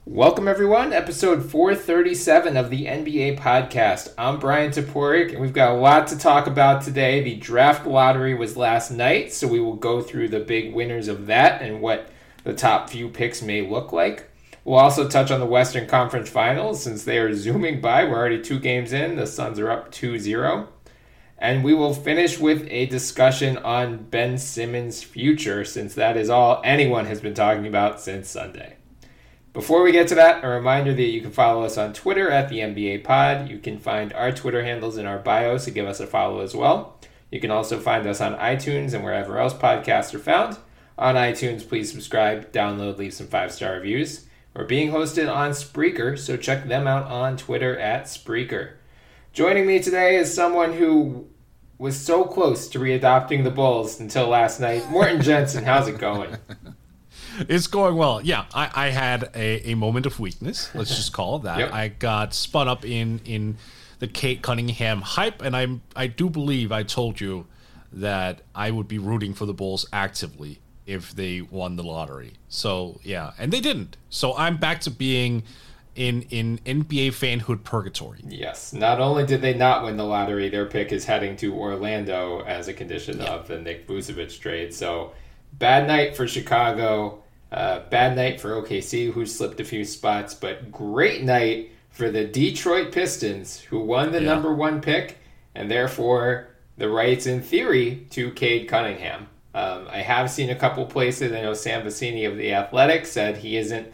Welcome, everyone. Episode 437 of the NBA podcast. I'm Brian Toporek, and we've got a lot to talk about today. The draft lottery was last night, so we will go through the big winners of that and what the top few picks may look like. We'll also touch on the Western Conference Finals since they are zooming by. We're already 2 games in. The Suns are up 2-0. And we will finish with a discussion on Ben Simmons' future, since that is all anyone has been talking about since Sunday. Before we get to that, a reminder that you can follow us on Twitter at the NBA Pod. You can find our Twitter handles in our bio, so give us a follow as well. You can also find us on iTunes and wherever else podcasts are found. On iTunes, please subscribe, download, leave some 5-star reviews. We're being hosted on Spreaker, so check them out on Twitter at Spreaker. Joining me today is someone who was so close to readopting the Bulls until last night. Morten Jensen, how's it going? It's going well. Yeah, I had a moment of weakness. Let's just call it that. Yep. I got spun up in the Cade Cunningham hype, and I do believe I told you that I would be rooting for the Bulls actively if they won the lottery. So, yeah, and they didn't. So I'm back to being in NBA fanhood purgatory. Yes. Not only did they not win the lottery, their pick is heading to Orlando as a condition of the Nick Vucevic trade. So bad night for Chicago. Bad night for OKC, who slipped a few spots, but great night for the Detroit Pistons, who won the number 1 pick, and therefore the rights, in theory, to Cade Cunningham. I have seen a couple places. I know Sam Vecini of The Athletic said he isn't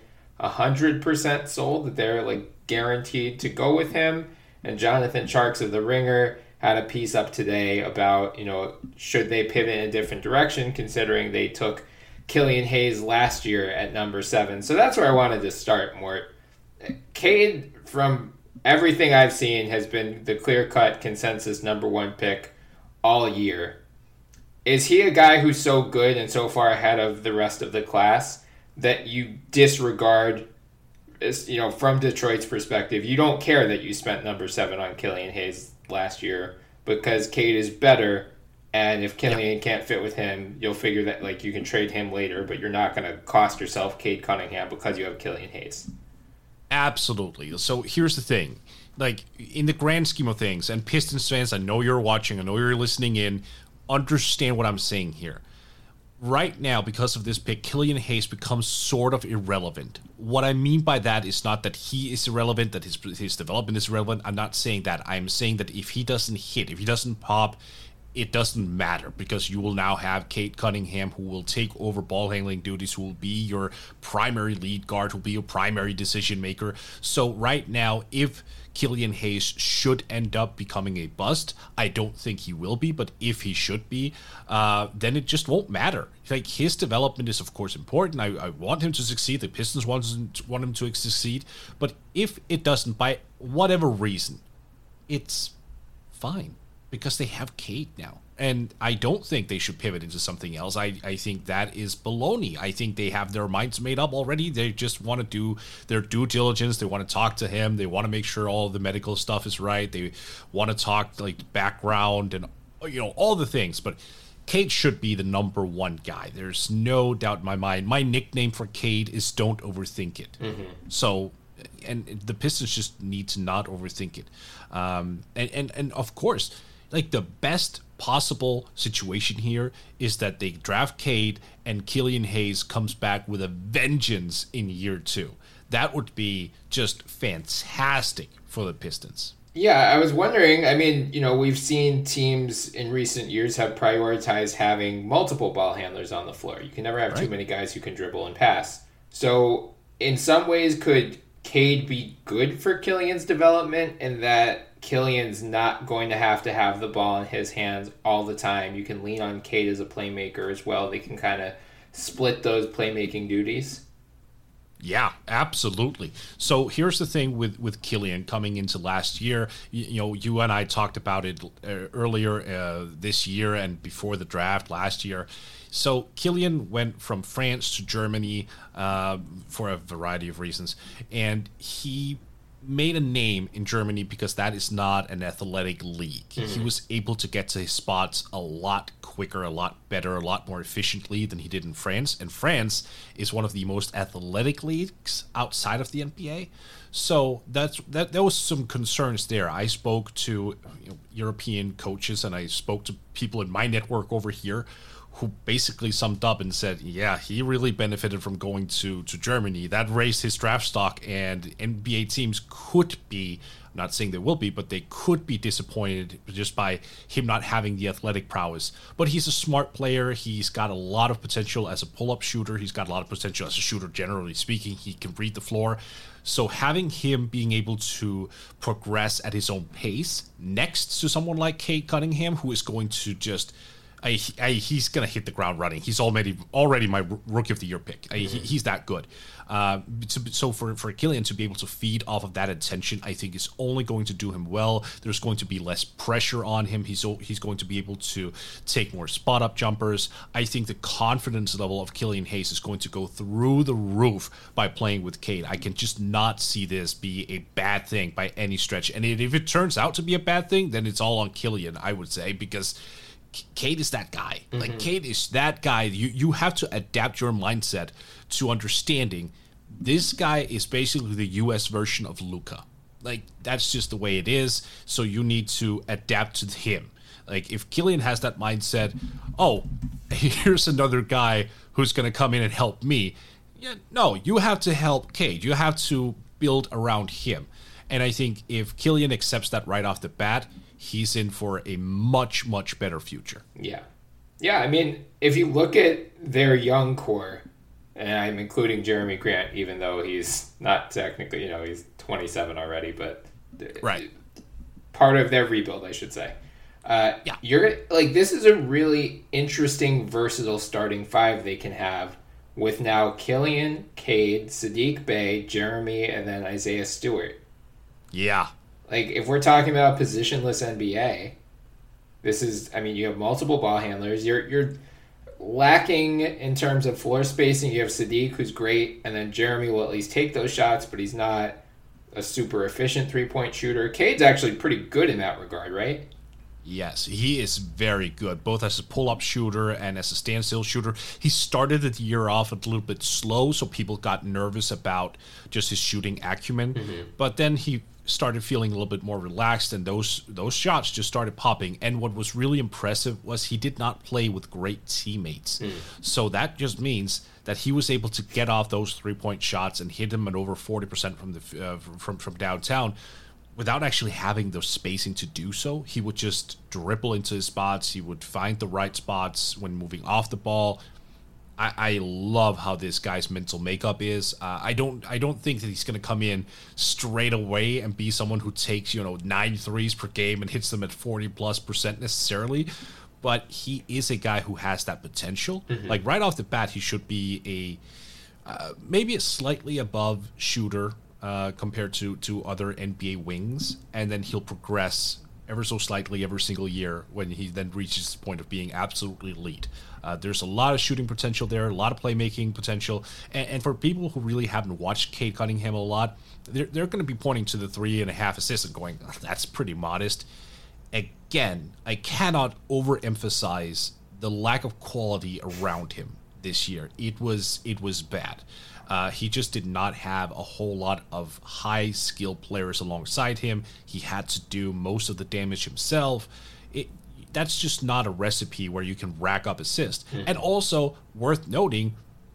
100% sold, that they're guaranteed to go with him. And Jonathan Tjarks of The Ringer had a piece up today about, should they pivot in a different direction, considering they took Killian Hayes last year at number 7. So that's where I wanted to start, Mort. Cade, from everything I've seen, has been the clear-cut consensus number 1 pick all year. Is he a guy who's so good and so far ahead of the rest of the class that you disregard, from Detroit's perspective? You don't care that you spent number 7 on Killian Hayes last year because Cade is better. And if Killian can't fit with him, you'll figure that you can trade him later, but you're not going to cost yourself Cade Cunningham because you have Killian Hayes. Absolutely. So here's the thing. In the grand scheme of things, and Pistons fans, I know you're watching, I know you're listening in, understand what I'm saying here. Right now, because of this pick, Killian Hayes becomes sort of irrelevant. What I mean by that is not that he is irrelevant, that his development is irrelevant. I'm not saying that. I'm saying that if he doesn't hit, if he doesn't pop, it doesn't matter, because you will now have Cade Cunningham, who will take over ball handling duties, who will be your primary lead guard, who will be your primary decision maker. So right now, if Killian Hayes should end up becoming a bust, I don't think he will be, but if he should be, then it just won't matter. His development is, of course, important. I want him to succeed. The Pistons want him to succeed. But if it doesn't, by whatever reason, it's fine, because they have Cade now. And I don't think they should pivot into something else. I think that is baloney. I think they have their minds made up already. They just want to do their due diligence. They want to talk to him. They want to make sure all the medical stuff is right. They want to talk background and all the things. But Cade should be the number 1 guy. There's no doubt in my mind. My nickname for Cade is "Don't Overthink It." Mm-hmm. So, and the Pistons just need to not overthink it. And of course, the best possible situation here is that they draft Cade and Killian Hayes comes back with a vengeance in year 2. That would be just fantastic for the Pistons. Yeah, I was wondering, we've seen teams in recent years have prioritized having multiple ball handlers on the floor. You can never have too many guys who can dribble and pass. So in some ways, could Cade be good for Killian's development in that Killian's not going to have the ball in his hands all the time? You can lean on Cade as a playmaker as well. They can kind of split those playmaking duties. Yeah, absolutely. So here's the thing with Killian coming into last year. You and I talked about it earlier this year and before the draft last year. So Killian went from France to Germany for a variety of reasons, and he made a name in Germany because that is not an athletic league. He was able to get to his spots a lot quicker, a lot better, a lot more efficiently than he did in France. And France is one of the most athletic leagues outside of the NBA. So there was some concerns there. I spoke to European coaches and I spoke to people in my network over here who basically summed up and said, yeah, he really benefited from going to Germany. That raised his draft stock, and NBA teams could be, I'm not saying they will be, but they could be disappointed just by him not having the athletic prowess. But he's a smart player. He's got a lot of potential as a pull-up shooter. He's got a lot of potential as a shooter, generally speaking. He can read the floor. So having him being able to progress at his own pace next to someone like Cade Cunningham, who is going to just... he's going to hit the ground running. He's already my Rookie of the Year pick. He's that good. So for Killian to be able to feed off of that attention, I think is only going to do him well. There's going to be less pressure on him. He's going to be able to take more spot-up jumpers. I think the confidence level of Killian Hayes is going to go through the roof by playing with Cade. I can just not see this be a bad thing by any stretch. And if it turns out to be a bad thing, then it's all on Killian, I would say, because Cade is that guy. Like, Cade is that guy. You have to adapt your mindset to understanding this guy is basically the U.S. version of Luka. Like, that's just the way it is. So you need to adapt to him. Like, if Killian has that mindset, oh, here's another guy who's going to come in and help me. Yeah, no, you have to help Cade. You have to build around him. And I think if Killian accepts that right off the bat, he's in for a much, much better future. Yeah. Yeah, I mean, if you look at their young core, and I'm including Jeremy Grant, even though he's not technically, he's 27 already, but right, part of their rebuild, I should say. You're like, this is a really interesting, versatile starting five they can have with now Killian, Cade, Saddiq Bey, Jeremy, and then Isaiah Stewart. Yeah. Like, if we're talking about positionless NBA, this is, I mean, you have multiple ball handlers. You're lacking in terms of floor spacing. You have Saddiq, who's great, and then Jeremy will at least take those shots, but he's not a super efficient three-point shooter. Cade's actually pretty good in that regard, right? Yes, he is very good, both as a pull-up shooter and as a standstill shooter. He started the year off a little bit slow, so people got nervous about just his shooting acumen. But then he started feeling a little bit more relaxed, and those shots just started popping. And what was really impressive was he did not play with great teammates. So that just means that he was able to get off those three-point shots and hit them at over 40% from the from downtown without actually having the spacing to do so. He would just dribble into his spots. He would find the right spots when moving off the ball. I love how this guy's mental makeup is. I don't think that he's going to come in straight away and be someone who takes 9 threes per game and hits them at 40+% necessarily, but he is a guy who has that potential. Like, right off the bat, he should be maybe a slightly above shooter compared to other NBA wings, and then he'll progress ever so slightly every single year when he then reaches the point of being absolutely elite. There's a lot of shooting potential there, a lot of playmaking potential, and for people who really haven't watched Cade Cunningham a lot, they're going to be pointing to the 3.5 assists and going, oh, that's pretty modest. Again, I cannot overemphasize the lack of quality around him this year. It was bad. He just did not have a whole lot of high skill players alongside him. He had to do most of the damage himself. That's just not a recipe where you can rack up assists. And also, worth noting,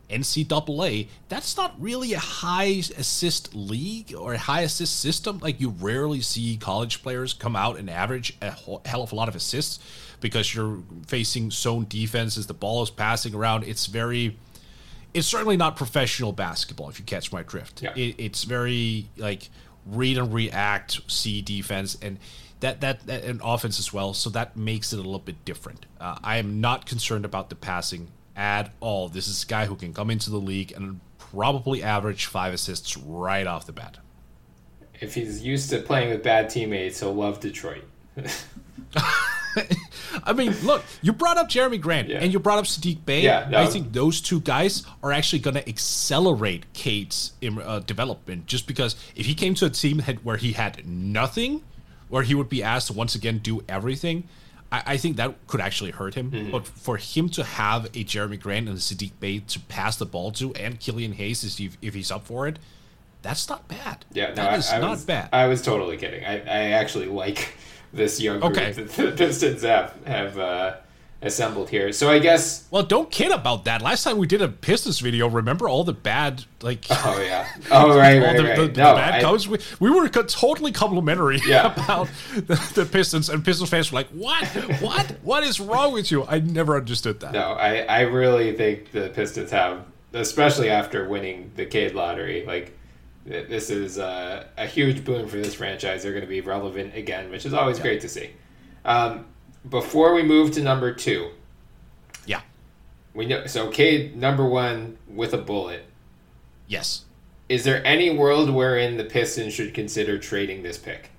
NCAA, that's not really a high assist league or a high assist system. Like, you rarely see college players come out and average a hell of a lot of assists because you're facing zone defenses, the ball is passing around. It's certainly not professional basketball, if you catch my drift. Yeah. It's very, like, read and react, see defense, and that and offense as well, so that makes it a little bit different. I am not concerned about the passing at all. This is a guy who can come into the league and probably average 5 assists right off the bat. If he's used to playing with bad teammates, he'll love Detroit. I mean, look, you brought up Jeremy Grant and you brought up Sadiq Bey. Yeah, no. I think those two guys are actually going to accelerate Cade's development, just because if he came to a team where he had nothing, where he would be asked to once again do everything, I think that could actually hurt him. Mm-hmm. But for him to have a Jeremy Grant and a Sadiq Bey to pass the ball to, and Killian Hayes if he's up for it, that's not bad. Yeah, no, that is not bad. I was totally kidding. I actually like this young group that the Pistons have assembled here. So I guess... Well, don't kid about that. Last time we did a Pistons video, remember all the bad, like... Oh, yeah. Oh, right. The bad codes? We were totally complimentary about the Pistons, and Pistons fans were like, what? What is wrong with you? I never understood that. No, I really think the Pistons have, especially after winning the Cade lottery, like... This is a huge boon for this franchise. They're going to be relevant again, which is always great to see. Before we move to number 2, we know so Cade number 1 with a bullet. Yes. Is there any world wherein the Pistons should consider trading this pick?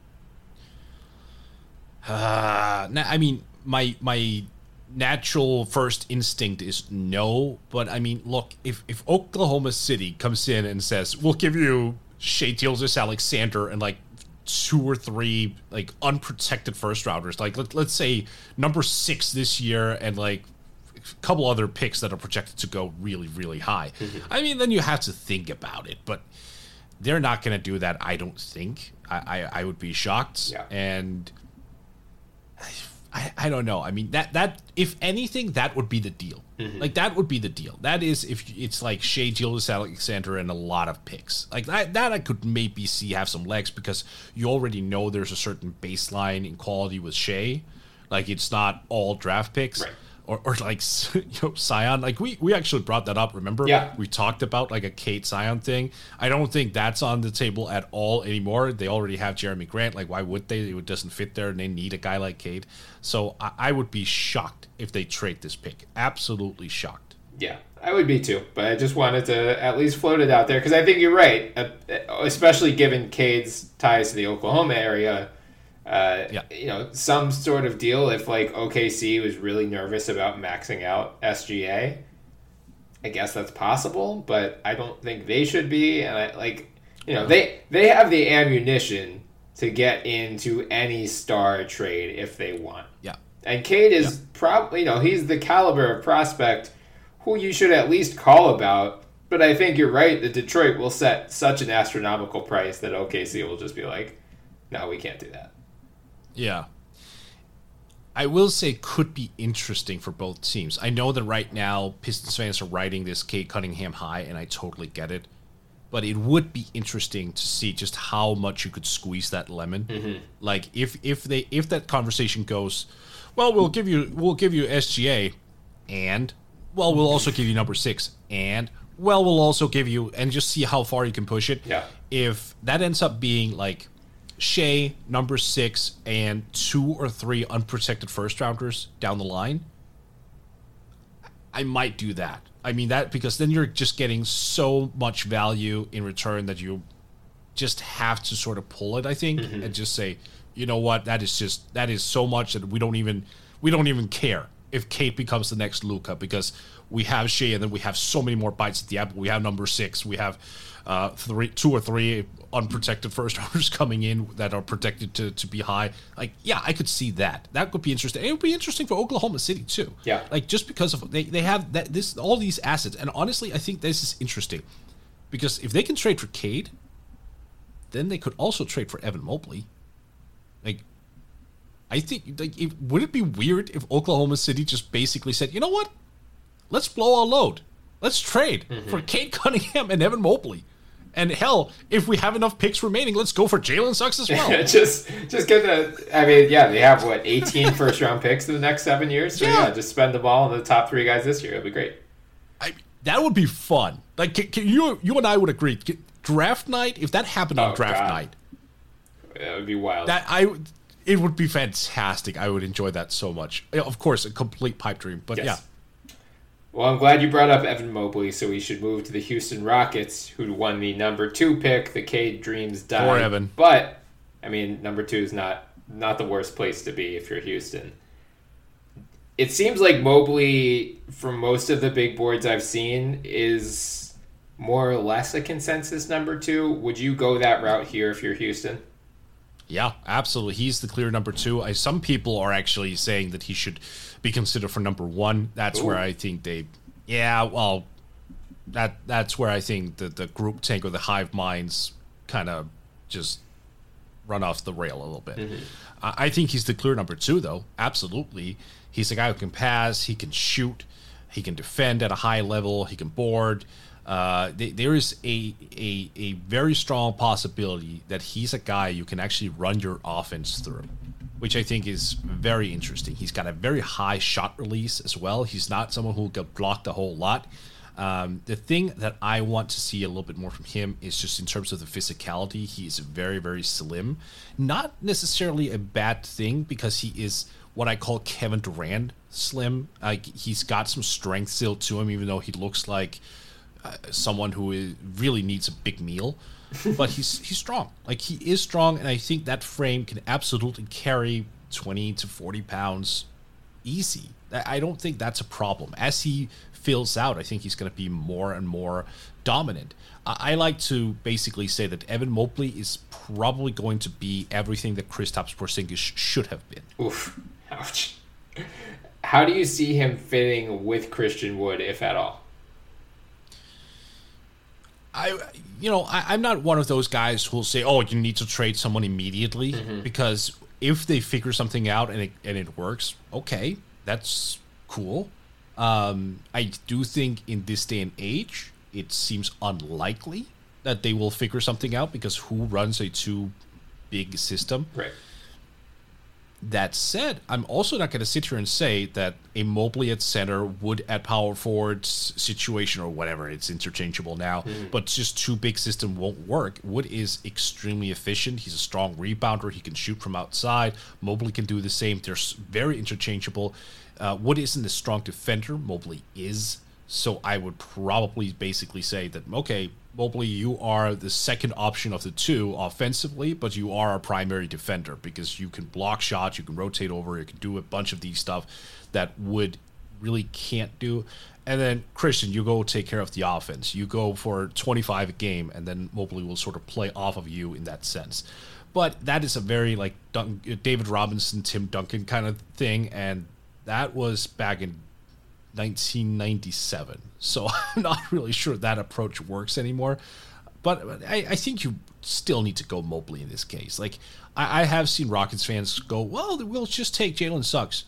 I mean, my natural first instinct is no, but I mean, look, if Oklahoma City comes in and says, we'll give you Shai Gilgeous-Alexander and like 2 or 3 like unprotected first rounders, like let's say number 6 this year and like a couple other picks that are projected to go really, really high. Mm-hmm. I mean, then you have to think about it, but they're not going to do that, I don't think. I would be shocked. Yeah. And I don't know. I mean, that if anything, that would be the deal. Mm-hmm. Like, that would be the deal. That is if it's like Shai Gilgeous-Alexander and a lot of picks. Like, that I could maybe see have some legs because you already know there's a certain baseline in quality with Shai. Like, it's not all draft picks. Right. Or like, Zion. Like, we actually brought that up, remember? Yeah. We talked about, like, a Cade Zion thing. I don't think that's on the table at all anymore. They already have Jeremy Grant. Like, why would they? It doesn't fit there, and they need a guy like Cade. So I would be shocked if they trade this pick. Absolutely shocked. Yeah, I would be too. But I just wanted to at least float it out there, because I think you're right, especially given Cade's ties to the Oklahoma area. You know, some sort of deal if like OKC was really nervous about maxing out SGA. I guess that's possible, but I don't think they should be. And they have the ammunition to get into any star trade if they want. Yeah. And Cade is probably, he's the caliber of prospect who you should at least call about. But I think you're right that Detroit will set such an astronomical price that OKC will just be like, no, we can't do that. Yeah. I will say could be interesting for both teams. I know that right now Pistons fans are riding this Cade Cunningham high, and I totally get it. But it would be interesting to see just how much you could squeeze that lemon. Mm-hmm. Like if that conversation goes, well, we'll give you SGA, and well, we'll also give you number 6, and well, we'll also give you, and just see how far you can push it. Yeah. If that ends up being like Shai, number 6, and 2 or 3 unprotected first rounders down the line, I might do that. I mean that because then you're just getting so much value in return that you just have to sort of pull it, I think, and just say, you know what, that is so much that we don't even care if Cade becomes the next Luka, because we have Shai and then we have so many more bites at the apple. We have number 6, we have 2 or 3 unprotected first rounders coming in that are protected to be high. Like, yeah, I could see that. That could be interesting. It would be interesting for Oklahoma City too. Yeah. Like, just because of they have all these assets. And honestly, I think this is interesting. Because if they can trade for Cade, then they could also trade for Evan Mobley. Like, I think would it be weird if Oklahoma City just basically said, you know what? Let's blow our load. Let's trade for Cade Cunningham and Evan Mobley. And hell, if we have enough picks remaining, let's go for Jalen Suggs as well. just get they have, 18 first-round picks in the next 7 years? So, just spend them all on the top 3 guys this year. It'll be great. That would be fun. Like, you and I would agree. Draft night, if that happened on draft night. That would be wild. It would be fantastic. I would enjoy that so much. Of course, a complete pipe dream, but yeah. Well, I'm glad you brought up Evan Mobley, so we should move to the Houston Rockets, who won the number 2 pick. The Cade dreams died. Poor Evan. But, I mean, number 2 is not not the worst place to be if you're Houston. It seems like Mobley, from most of the big boards I've seen, is more or less a consensus number 2. Would you go that route here if you're Houston? Yeah, absolutely. He's the clear number 2. Some people are actually saying that he should be considered for number 1. That's Ooh. Where I think they... Yeah, well, that's where I think the group tank or the hive minds kind of just run off the rail a little bit. Mm-hmm. I think he's the clear number 2, though. Absolutely. He's a guy who can pass, he can shoot, he can defend at a high level, he can board. There is a very strong possibility that he's a guy you can actually run your offense through, which I think is very interesting. He's got a very high shot release as well. He's not someone who will get blocked a whole lot. The thing that I want to see a little bit more from him is just in terms of the physicality. He's very, very slim. Not necessarily a bad thing because he is what I call Kevin Durant slim. He's got some strength still to him, even though he looks like someone who really needs a big meal. But he's strong. Like, he is strong, and I think that frame can absolutely carry 20 to 40 pounds easy. I don't think that's a problem. As he fills out, I think he's going to be more and more dominant. I like to basically say that Evan Mobley is probably going to be everything that Kristaps Porzingis should have been. Oof. Ouch. How do you see him fitting with Christian Wood, if at all? I'm not one of those guys who'll say, "Oh, you need to trade someone immediately," because if they figure something out and it works, okay, that's cool. I do think in this day and age, it seems unlikely that they will figure something out because who runs a too big system? Right. That said, I'm also not going to sit here and say that a Mobley at center, Wood at power forward situation or whatever, it's interchangeable now, but just too big system won't work. Wood is extremely efficient. He's a strong rebounder. He can shoot from outside. Mobley can do the same. They're very interchangeable. Wood isn't a strong defender. Mobley is. So I would probably basically say that, okay, Mobley, you are the second option of the two offensively, but you are a primary defender because you can block shots, you can rotate over, you can do a bunch of these stuff that Wood really can't do. And then, Christian, you go take care of the offense. You go for 25 a game, and then Mobley will sort of play off of you in that sense. But that is a very, like, David Robinson, Tim Duncan kind of thing, and that was back in 1997. So I'm not really sure that approach works anymore. But I think you still need to go Mobley in this case. Like, I have seen Rockets fans go, well, we'll just take Jalen Suggs.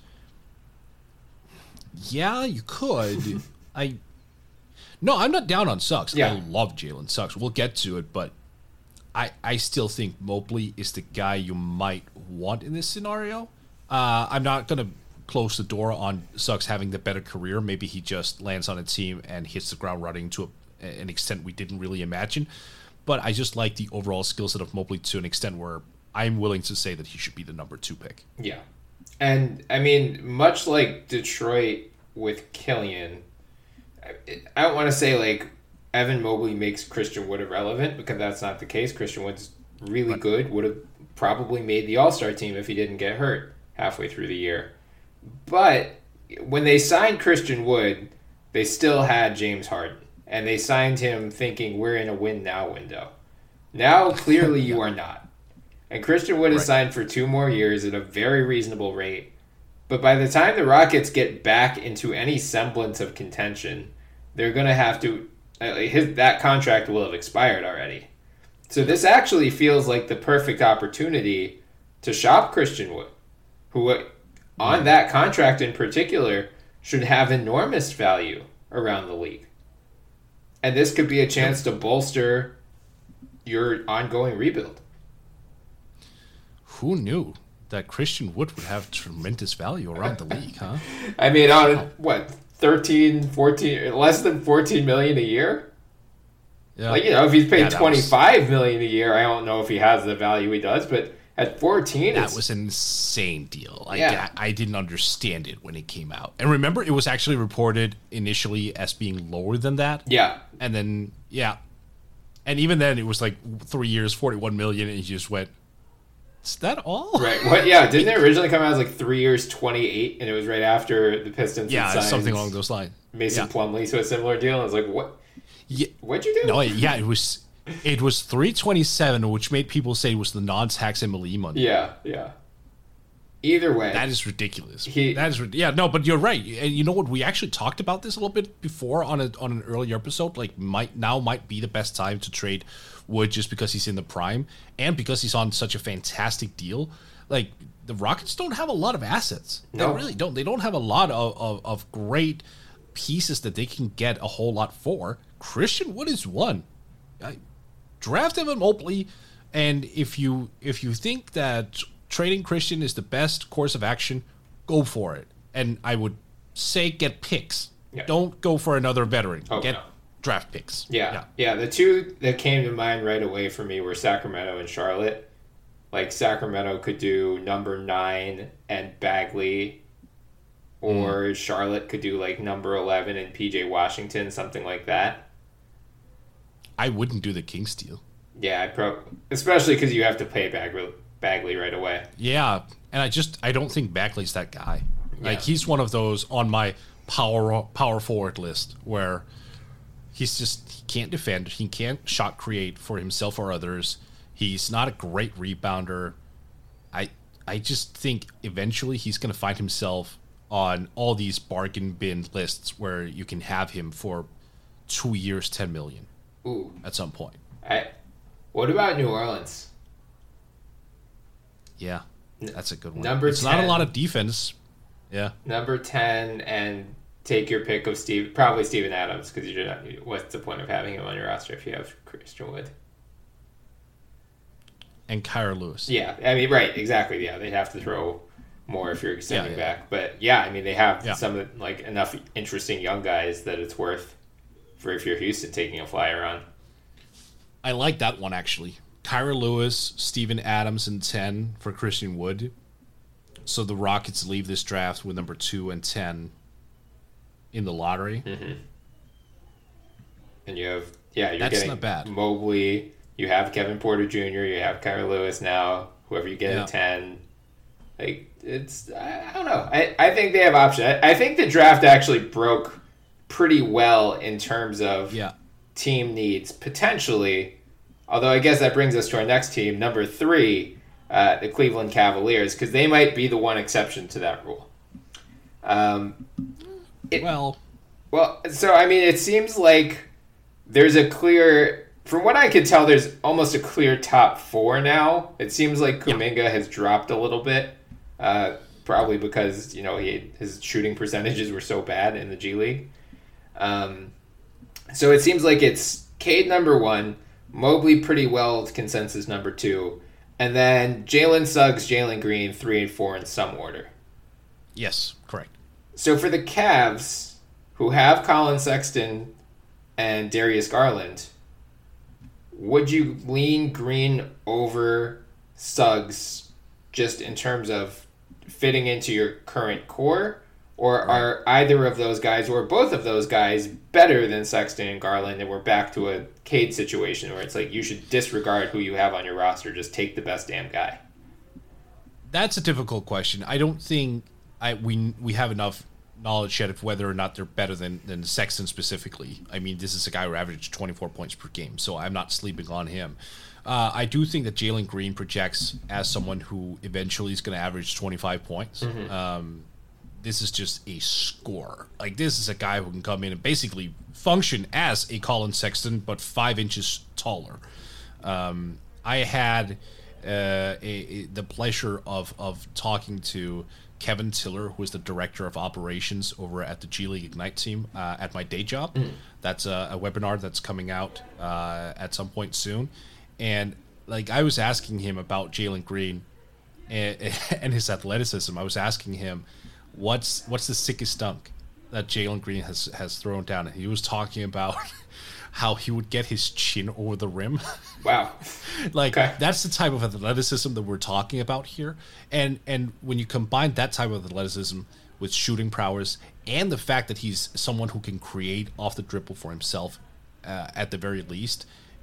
Yeah, you could. No, I'm not down on Suggs. Yeah. I love Jalen Suggs. We'll get to it, but I still think Mobley is the guy you might want in this scenario. I'm not going to close the door on Suggs having the better career. Maybe he just lands on a team and hits the ground running to an extent we didn't really imagine. But I just like the overall skill set of Mobley to an extent where I'm willing to say that he should be the number 2 pick. Yeah. And, I mean, much like Detroit with Killian, I don't want to say, like, Evan Mobley makes Christian Wood irrelevant, because that's not the case. Christian Wood's really good, would have probably made the All-Star team if he didn't get hurt halfway through the year. But when they signed Christian Wood, they still had James Harden. And they signed him thinking we're in a win-now window. Now, clearly, you are not. And Christian Wood is signed for 2 more years at a very reasonable rate. But by the time the Rockets get back into any semblance of contention, they're going to have to... that contract will have expired already. So this actually feels like the perfect opportunity to shop Christian Wood, who... on that contract in particular, should have enormous value around the league. And this could be a chance to bolster your ongoing rebuild. Who knew that Christian Wood would have tremendous value around the league, huh? I mean, on, 13, 14, less than $14 million a year? Yeah. Like, if he's paid $25 million a year, I don't know if he has the value he does, but... at 14, that was an insane deal. I didn't understand it when it came out. And remember, it was actually reported initially as being lower than that. Yeah. And then, and even then, it was like 3 years, $41 million, and you just went, Is that all? Right. What? Yeah. Didn't it originally come out as like 3 years, 28, and it was right after the Pistons? Yeah, had signed something along those lines. Mason Plumlee to a similar deal. And I was like, what? Yeah. What'd you do? No, yeah, it was 327, which made people say it was the non-tax MLE money. Yeah. Yeah. Either way, That is ridiculous. No, but you're right. And you know what? We actually talked about this a little bit before on an earlier episode. Like, might be the best time to trade Wood just because he's in the prime and because he's on such a fantastic deal. Like, the Rockets don't have a lot of assets. No. They really don't. They don't have a lot of great pieces that they can get a whole lot for. Christian Wood is one. Draft Evan Mobley, and if you think that trading Christian is the best course of action, go for it. And I would say get picks. Yeah. Don't go for another veteran. Get no. draft picks. Yeah. The two that came to mind right away for me were Sacramento and Charlotte. Like, Sacramento could do number 9 and Bagley, or Charlotte could do like number 11 and PJ Washington, something like that. I wouldn't do the Kings deal. Yeah, especially because you have to pay Bagley right away. Yeah, and I don't think Bagley's that guy. Yeah. Like, he's one of those on my power forward list where he can't defend, he can't shot create for himself or others. He's not a great rebounder. I just think eventually he's going to find himself on all these bargain bin lists where you can have him for 2 years, $10 million. Ooh. At some point. What about New Orleans? Yeah, that's a good one. It's 10. Not a lot of defense. Yeah. Number 10, and take your pick of probably Steven Adams, because what's the point of having him on your roster if you have Christian Wood? And Kyra Lewis. Yeah, I mean, right, exactly. Yeah, they'd have to throw more if you're extending back. But yeah, I mean, they have some like enough interesting young guys that it's worth for if you're Houston taking a flyer on. I like that one, actually. Kyra Lewis, Steven Adams, and 10 for Christian Wood. So the Rockets leave this draft with number 2 and 10 in the lottery. Mm-hmm. And you're getting not bad. Mobley. You have Kevin Porter Jr. You have Kyra Lewis now. Whoever you get at 10. Like, it's, I don't know. I think they have options. I think the draft actually broke pretty well in terms of team needs, potentially. Although I guess that brings us to our next team, number 3, the Cleveland Cavaliers, because they might be the one exception to that rule. So I mean, it seems like there's a clear, from what I can tell, there's almost a clear top 4 now. It seems like Kuminga has dropped a little bit, probably because his shooting percentages were so bad in the G League. So it seems like it's Cade number 1, Mobley pretty well consensus number 2, and then Jalen Suggs, Jalen Green 3 and 4 in some order. Yes, correct. So for the Cavs, who have Colin Sexton and Darius Garland, would you lean Green over Suggs just in terms of fitting into your current core? Or are either of those guys or both of those guys better than Sexton and Garland, and we're back to a Cade situation where it's like you should disregard who you have on your roster, just take the best damn guy? That's a difficult question. I don't think we have enough knowledge yet of whether or not they're better than Sexton specifically. I mean, this is a guy who averaged 24 points per game, so I'm not sleeping on him. I do think that Jalen Green projects as someone who eventually is going to average 25 points. Mm-hmm. This is just a scorer. Like, this is a guy who can come in and basically function as a Colin Sexton, but 5 inches taller. I had the pleasure of talking to Kevin Tiller, who is the director of operations over at the G League Ignite team at my day job. That's a webinar that's coming out at some point soon. And like, I was asking him about Jalen Green and his athleticism. I was asking him, what's the sickest dunk that Jalen Green has thrown down? And he was talking about how he would get his chin over the rim. Wow. That's the type of athleticism that we're talking about here. And when you combine that type of athleticism with shooting prowess and the fact that he's someone who can create off the dribble for himself, at the very least,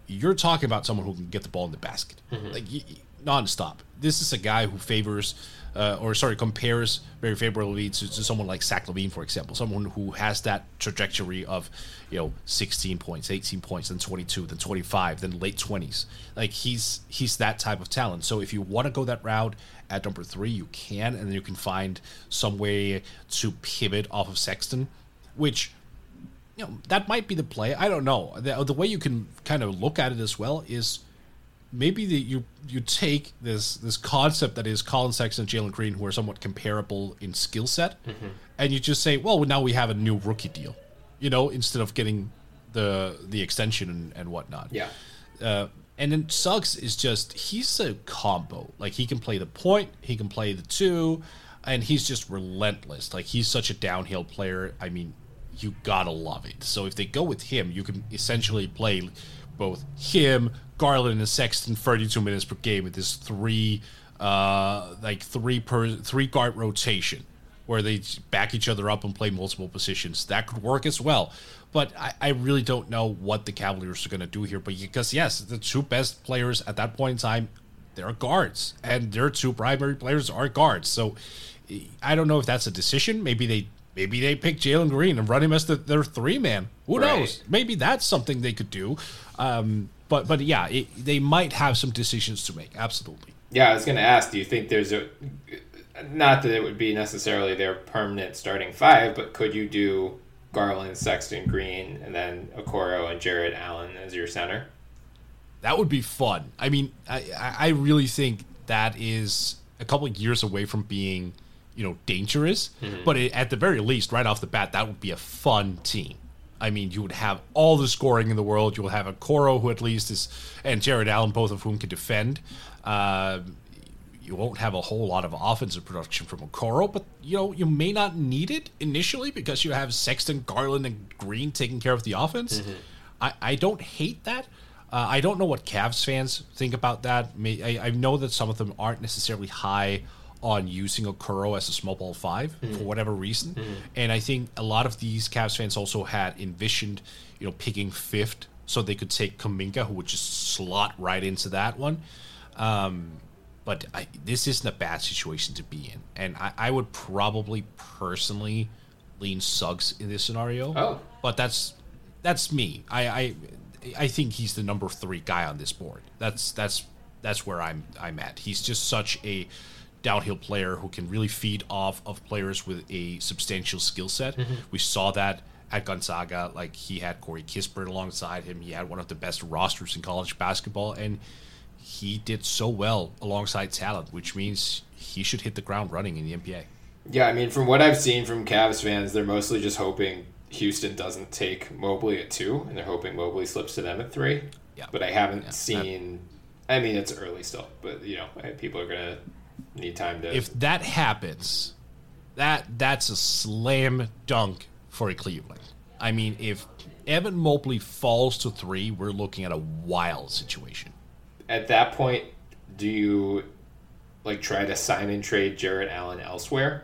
you're talking about someone who can get the ball in the basket, like nonstop. This is a guy who compares very favorably to someone like Zach LaVine, for example, someone who has that trajectory of, 16 points, 18 points, then 22, then 25, then late 20s. Like he's that type of talent. So if you want to go that route at number 3, you can, and then you can find some way to pivot off of Sexton, which, that might be the play. I don't know. The way you can kind of look at it as well is maybe you take this concept that is Colin Sexton and Jalen Green, who are somewhat comparable in skill set, and you just say, well, now we have a new rookie deal, instead of getting the extension and whatnot. Yeah. And then Suggs is he's a combo. Like, he can play the point, he can play the 2, and he's just relentless. Like, he's such a downhill player. I mean, you gotta love it. So if they go with him, you can essentially play both him, Garland, and Sexton 32 minutes per game with this three guard rotation where they back each other up and play multiple positions. That could work as well. But I really don't know what the Cavaliers are going to do here. But because, yes, the 2 best players at that point in time, they're guards. And their 2 primary players are guards. So I don't know if that's a decision. Maybe they pick Jalen Green and run him as their 3-man. Who knows? Maybe that's something they could do. But yeah, they might have some decisions to make. Absolutely. Yeah, I was going to ask, do you think there's not that it would be necessarily their permanent starting 5, but could you do Garland, Sexton, Green, and then Okoro and Jarrett Allen as your center? That would be fun. I mean, I really think that is a couple of years away from being, dangerous. But at the very least, right off the bat, that would be a fun team. I mean, you would have all the scoring in the world. You will have Okoro, who at least is, and Jarrett Allen, both of whom can defend. You won't have a whole lot of offensive production from Okoro, but, you may not need it initially because you have Sexton, Garland, and Green taking care of the offense. I don't hate that. I don't know what Cavs fans think about that. I know that some of them aren't necessarily high on using Okoro as a small ball 5 for whatever reason. And I think a lot of these Cavs fans also had envisioned, picking 5th so they could take Kuminga, who would just slot right into that one. But this isn't a bad situation to be in. And I would probably personally lean Suggs in this scenario. Oh. But that's me. I think he's the number 3 guy on this board. That's where I'm at. He's just such a downhill player who can really feed off of players with a substantial skill set. We saw that at Gonzaga. Like, he had Corey Kispert alongside him. He had one of the best rosters in college basketball, and he did so well alongside talent, which means he should hit the ground running in the NBA. Yeah, I mean, from what I've seen from Cavs fans, they're mostly just hoping Houston doesn't take Mobley at 2, and they're hoping Mobley slips to them at 3. Yeah. But I haven't seen... I mean, it's early still, but, people are going to need time to... If that happens, that's a slam dunk for Cleveland. I mean, if Evan Mobley falls to 3, we're looking at a wild situation. At that point, do you try to sign and trade Jarrett Allen elsewhere,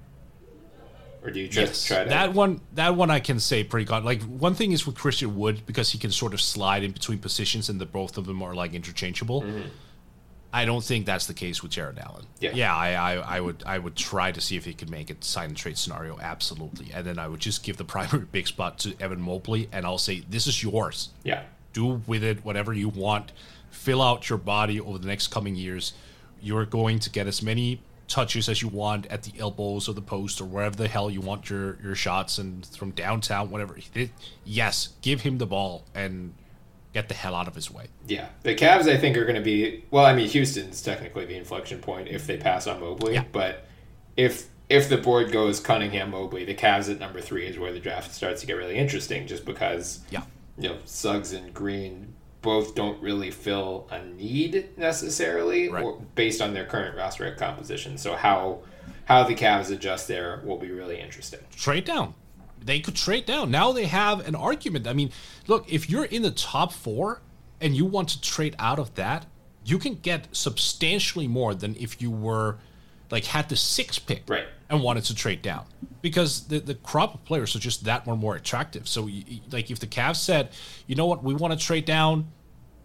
or do you just try to... That one I can say pretty good. Like, one thing is with Christian Wood, because he can sort of slide in between positions, and both of them are interchangeable. I don't think that's the case with Jarrett Allen. Yeah, I would try to see if he could make it sign and trade scenario, absolutely, and then I would just give the primary big spot to Evan Mobley, and I'll say, this is yours. Yeah, do with it whatever you want. Fill out your body over the next coming years. You're going to get as many touches as you want at the elbows or the post or wherever the hell you want your shots, and from downtown, whatever. Yes, give him the ball and get the hell out of his way. Yeah. The Cavs, I think, are going to be... Well, I mean, Houston's technically the inflection point if they pass on Mobley. Yeah. But if the board goes Cunningham, Mobley, the Cavs at number 3 is where the draft starts to get really interesting, just because Suggs and Green both don't really fill a need necessarily, or based on their current roster composition. So how the Cavs adjust there will be really interesting. Trade down. They could trade down. Now they have an argument. I mean, look, if you're in the top 4 and you want to trade out of that, you can get substantially more than if you were had the 6th pick and wanted to trade down, because the crop of players are just that more attractive. So if the Cavs said, you know what, we want to trade down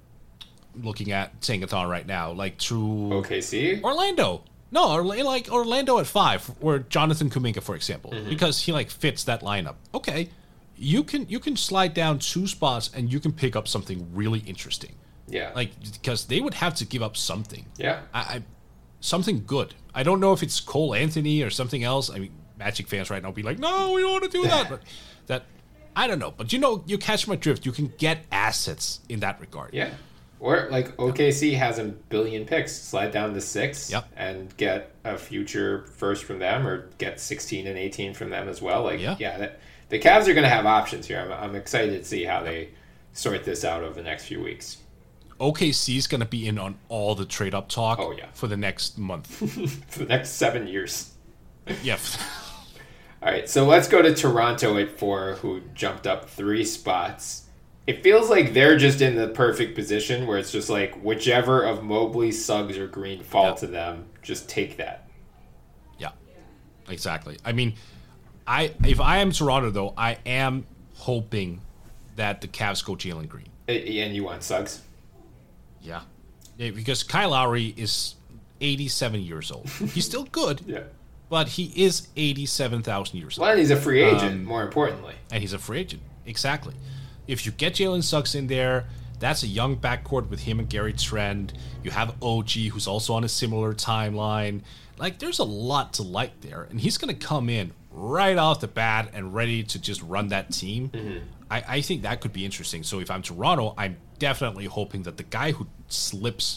looking at Tankathon right now, like through OKC? Orlando. No, like Orlando at 5, or Jonathan Kuminga, for example, because he like fits that lineup. Okay, you can slide down 2 spots and you can pick up something really interesting. Yeah. Like, because they would have to give up something. Yeah. Something good. I don't know if it's Cole Anthony or something else. I mean, Magic fans right now will be like, no, we don't want to do that. But that, I don't know. But you catch my drift. You can get assets in that regard. Yeah. Or like OKC has a billion picks. Slide down to 6 and get a future first from them, or get 16 and 18 from them as well. Like, the Cavs are going to have options here. I'm excited to see how they sort this out over the next few weeks. OKC is going to be in on all the trade up talk for the next month. For the next 7 years. Yeah. All right, so let's go to Toronto at 4, who jumped up 3 spots. It feels like they're just in the perfect position where it's just like whichever of Mobley, Suggs, or Green fall to them, just take that. Yeah, exactly. I mean, if I am Toronto, though, I am hoping that the Cavs go Jalen Green. And you want Suggs? Yeah, because Kyle Lowry is 87 years old. He's still good, but he is 87,000 years old. Well, and he's a free agent, more importantly. And he's a free agent, exactly. If you get Jalen Suggs in there, that's a young backcourt with him and Gary Trent. You have OG, who's also on a similar timeline. Like, there's a lot to like there. And he's going to come in right off the bat and ready to just run that team. I think that could be interesting. So if I'm Toronto, I'm definitely hoping that the guy who slips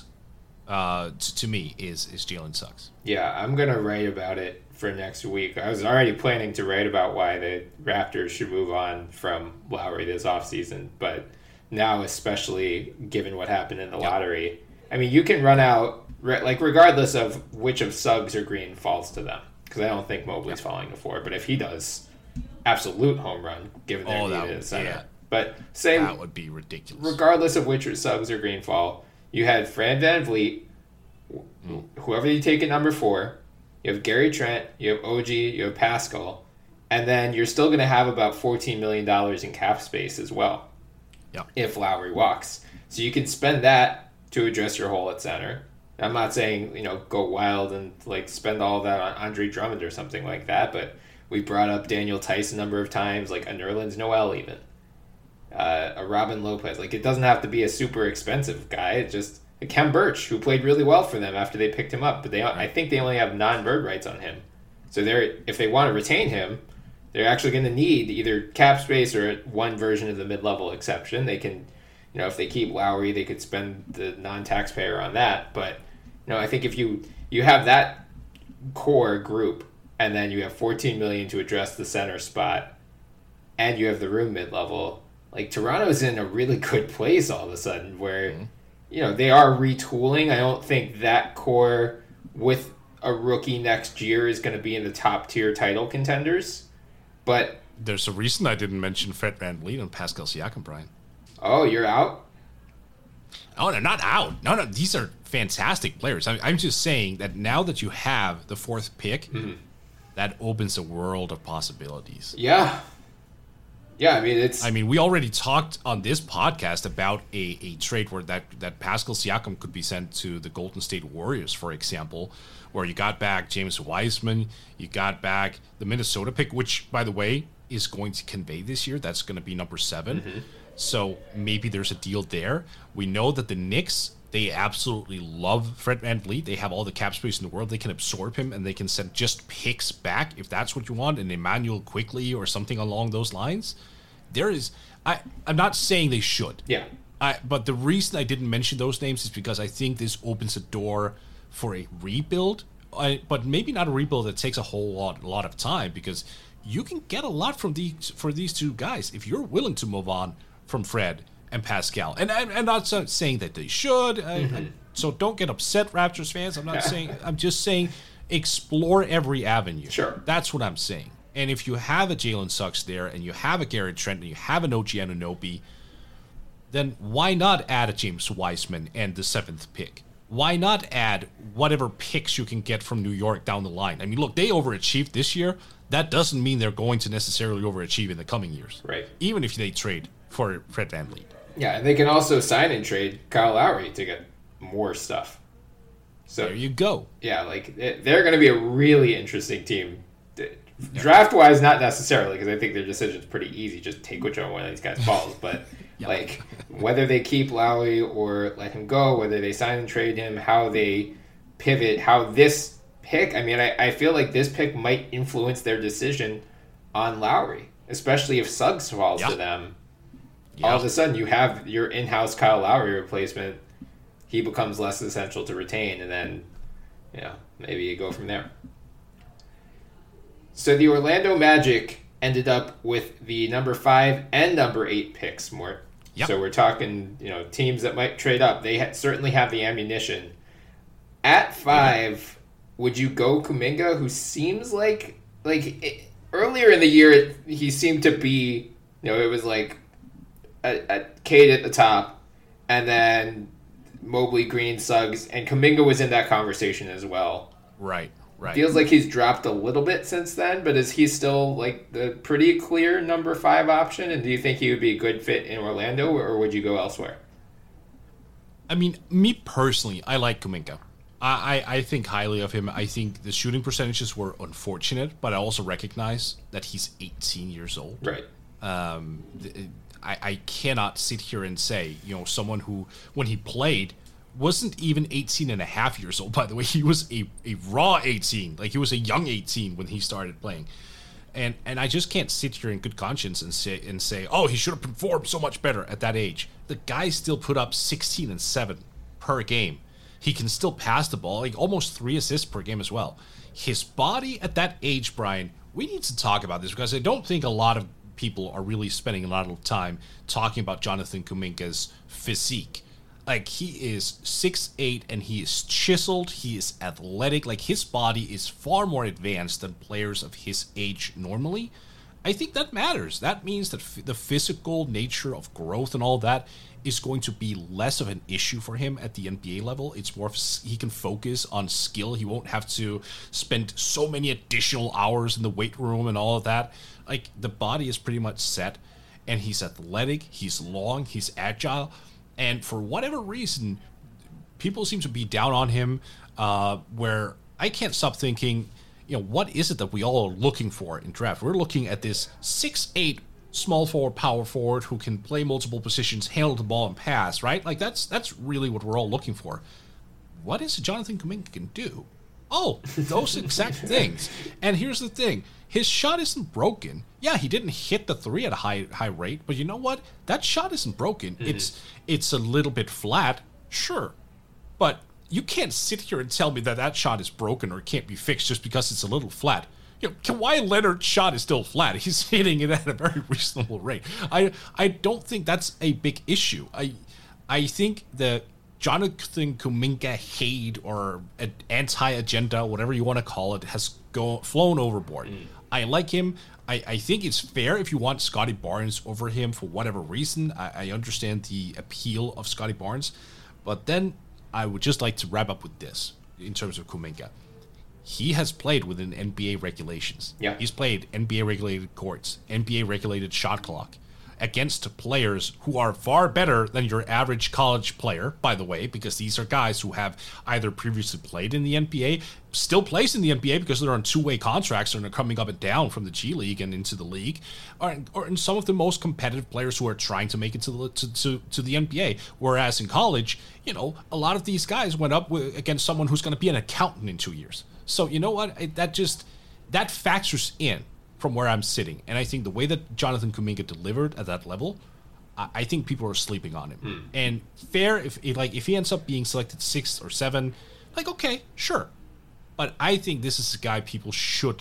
to me is Jalen Suggs. Yeah, I'm going to write about it for next week. I was already planning to write about why the Raptors should move on from Lowry this offseason, but now, especially given what happened in the lottery, I mean, you can run out, like, regardless of which of Suggs or Green falls to them, because I don't think Mobley's falling to 4, but if he does, absolute home run, given their need at center. Yeah. But say that would be ridiculous. Regardless of which Suggs or Green fall, you had Fred VanVleet, whoever you take at number 4, you have Gary Trent, you have OG, you have Pascal, and then you're still going to have about $14 million in cap space as well if Lowry walks. So you can spend that to address your hole at center. I'm not saying, go wild and like spend all that on Andre Drummond or something like that, but we brought up Daniel Tice a number of times, like a Nerlens Noel even. A Robin Lopez. Like, it doesn't have to be a super expensive guy. It just... Kem Birch, who played really well for them after they picked him up, but I think they only have non-bird rights on him. So if they want to retain him, they're actually going to need either cap space or one version of the mid-level exception. They can, if they keep Lowry, they could spend the non-taxpayer on that. But, I think if you have that core group and then you have $14 million to address the center spot and you have the room mid-level, like, Toronto's in a really good place all of a sudden where... they are retooling. I don't think that core with a rookie next year is going to be in the top tier title contenders. But there's a reason I didn't mention Fred VanVleet and Pascal Siakam, Brian. Oh, you're out? Oh, no, not out. No, these are fantastic players. I'm just saying that now that you have the 4th pick, that opens a world of possibilities. Yeah. Yeah, I mean, we already talked on this podcast about a trade where that Pascal Siakam could be sent to the Golden State Warriors, for example, where you got back James Wiseman, you got back the Minnesota pick, which, by the way, is going to convey this year. That's going to be number 7. So maybe there's a deal there. We know that the Knicks, they absolutely love Fred VanVleet. They have all the cap space in the world. They can absorb him, and they can send just picks back if that's what you want, and Emmanuel Quickly or something along those lines. I'm not saying they should. Yeah. But the reason I didn't mention those names is because I think this opens a door for a rebuild, but maybe not a rebuild that takes a lot of time, because you can get a lot for these 2 guys if you're willing to move on from Fred and Pascal. And I'm not saying that they should. So don't get upset, Raptors fans. I'm not saying. I'm just saying explore every avenue. Sure. That's what I'm saying. And if you have a Jalen Suggs there, and you have a Gary Trent, and you have an OG Anunoby, then why not add a James Wiseman and the 7th pick? Why not add whatever picks you can get from New York down the line? I mean, look, they overachieved this year. That doesn't mean they're going to necessarily overachieve in the coming years. Right. Even if they trade for Fred VanVleet. Yeah, and they can also sign and trade Kyle Lowry to get more stuff. So there you go. Yeah, like they're going to be a really interesting team. Draft-wise, not necessarily, because I think their decision's pretty easy. Just take whichever one of these guys falls. But like whether they keep Lowry or let him go, whether they sign and trade him, how they pivot, how this pick. I mean, I feel like this pick might influence their decision on Lowry, especially if Suggs falls to them. All of a sudden, you have your in-house Kyle Lowry replacement. He becomes less essential to retain, and then, maybe you go from there. So the Orlando Magic ended up with the number 5 and number 8 picks, Mort. Yep. So we're talking, teams that might trade up. They certainly have the ammunition. At 5, would you go Kuminga, who seems like earlier in the year, he seemed to be, it was like a Cade at the top, and then Mobley, Green, Suggs, and Kuminga was in that conversation as well. Right. Feels like he's dropped a little bit since then, but is he still like the pretty clear number 5 option? And do you think he would be a good fit in Orlando, or would you go elsewhere? I mean, me personally, I like Kuminga. I think highly of him. I think the shooting percentages were unfortunate, but I also recognize that he's 18 years old. Right. I cannot sit here and say, someone who, when he played, wasn't even 18 and a half years old, by the way. He was a raw 18. Like, he was a young 18 when he started playing. And I just can't sit here in good conscience and say, oh, he should have performed so much better at that age. The guy still put up 16 and 7 per game. He can still pass the ball, like almost 3 assists per game as well. His body at that age, Brian, we need to talk about this, because I don't think a lot of people are really spending a lot of time talking about Jonathan Kuminga's physique. Like, he is 6'8", and he is chiseled, he is athletic. Like, his body is far more advanced than players of his age normally. I think that matters. That means that the physical nature of growth and all that is going to be less of an issue for him at the NBA level. It's more of he can focus on skill. He won't have to spend so many additional hours in the weight room and all of that. Like, the body is pretty much set, and he's athletic, he's long, he's agile. And for whatever reason, people seem to be down on him, where I can't stop thinking, what is it that we all are looking for in draft? We're looking at this 6'8", small forward, power forward, who can play multiple positions, handle the ball, and pass, right? Like, that's really what we're all looking for. What is it Jonathan Kuminga can do? Oh, those exact things. And here's the thing. His shot isn't broken. Yeah, he didn't hit the 3 at a high rate, but you know what? That shot isn't broken. Mm-hmm. It's a little bit flat, sure. But you can't sit here and tell me that shot is broken or can't be fixed just because it's a little flat. Kawhi Leonard's shot is still flat. He's hitting it at a very reasonable rate. I don't think that's a big issue. I think the Jonathan Kuminga hate or anti-agenda, whatever you want to call it, has flown overboard. I like him. I think it's fair if you want Scotty Barnes over him for whatever reason. I understand the appeal of Scotty Barnes. But then I would just like to wrap up with this in terms of Kuminga. He has played within NBA regulations. Yeah. He's played NBA-regulated courts, NBA-regulated shot clock, against players who are far better than your average college player, by the way, because these are guys who have either previously played in the NBA, still plays in the NBA because they're on two-way contracts and are coming up and down from the G League and into the league, or in some of the most competitive players who are trying to make it to the NBA. Whereas in college, a lot of these guys went up against someone who's going to be an accountant in 2 years. So you know what? That factors in from where I'm sitting. And I think the way that Jonathan Kuminga delivered at that level, I think people are sleeping on him. And fair, if he ends up being selected 6th or 7th, okay, sure. But I think this is a guy people should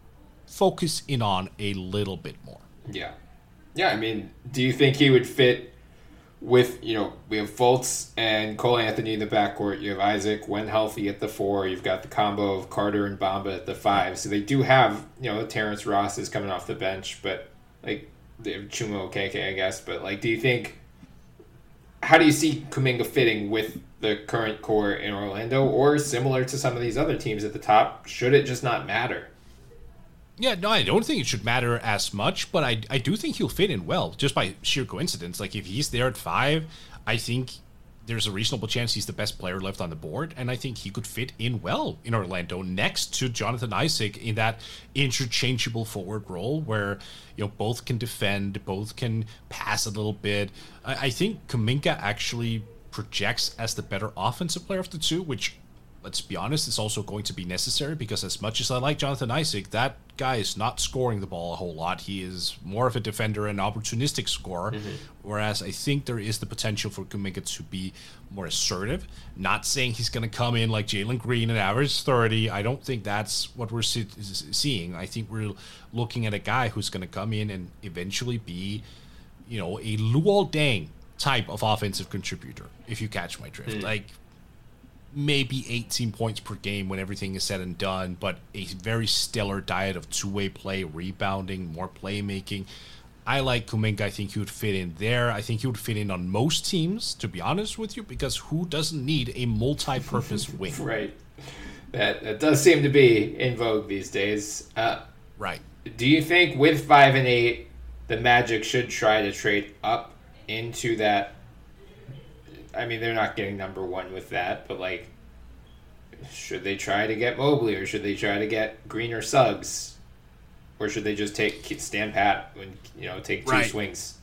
focus in on a little bit more. Yeah. Yeah, I mean, do you think he would fit with, we have Fultz and Cole Anthony in the backcourt. You have Isaac when healthy at the 4. You've got the combo of Carter and Bamba at the 5. So they do have, Terrence Ross is coming off the bench, but they have Chuma Okeke, I guess. But do you think, how do you see Kuminga fitting with the current core in Orlando, or similar to some of these other teams at the top? Should it just not matter? Yeah, no, I don't think it should matter as much, but I do think he'll fit in well, just by sheer coincidence. Like, if he's there at 5, I think there's a reasonable chance he's the best player left on the board, and I think he could fit in well in Orlando next to Jonathan Isaac in that interchangeable forward role where, both can defend, both can pass a little bit. I think Kuminga actually projects as the better offensive player of the two, which, let's be honest, is also going to be necessary because as much as I like Jonathan Isaac, that guy is not scoring the ball a whole lot. He is more of a defender and opportunistic scorer, whereas I think there is the potential for Kuminga to be more assertive. Not saying he's going to come in like Jalen Green and average 30. I don't think that's what we're seeing. I think we're looking at a guy who's going to come in and eventually be, a Luol Deng type of offensive contributor, if you catch my drift. Like, maybe 18 points per game when everything is said and done, but a very stellar diet of two-way play, rebounding, more playmaking. I like Kuminga. I think he would fit in there. I think he would fit in on most teams, to be honest with you, because who doesn't need a multi-purpose wing? Right. That does seem to be in vogue these days. Right. Do you think with 5 and 8, the Magic should try to trade up into that? I mean, they're not getting number 1 with that, but, like, should they try to get Mobley, or should they try to get Green or Suggs? Or should they just stand pat and, take 2 swings?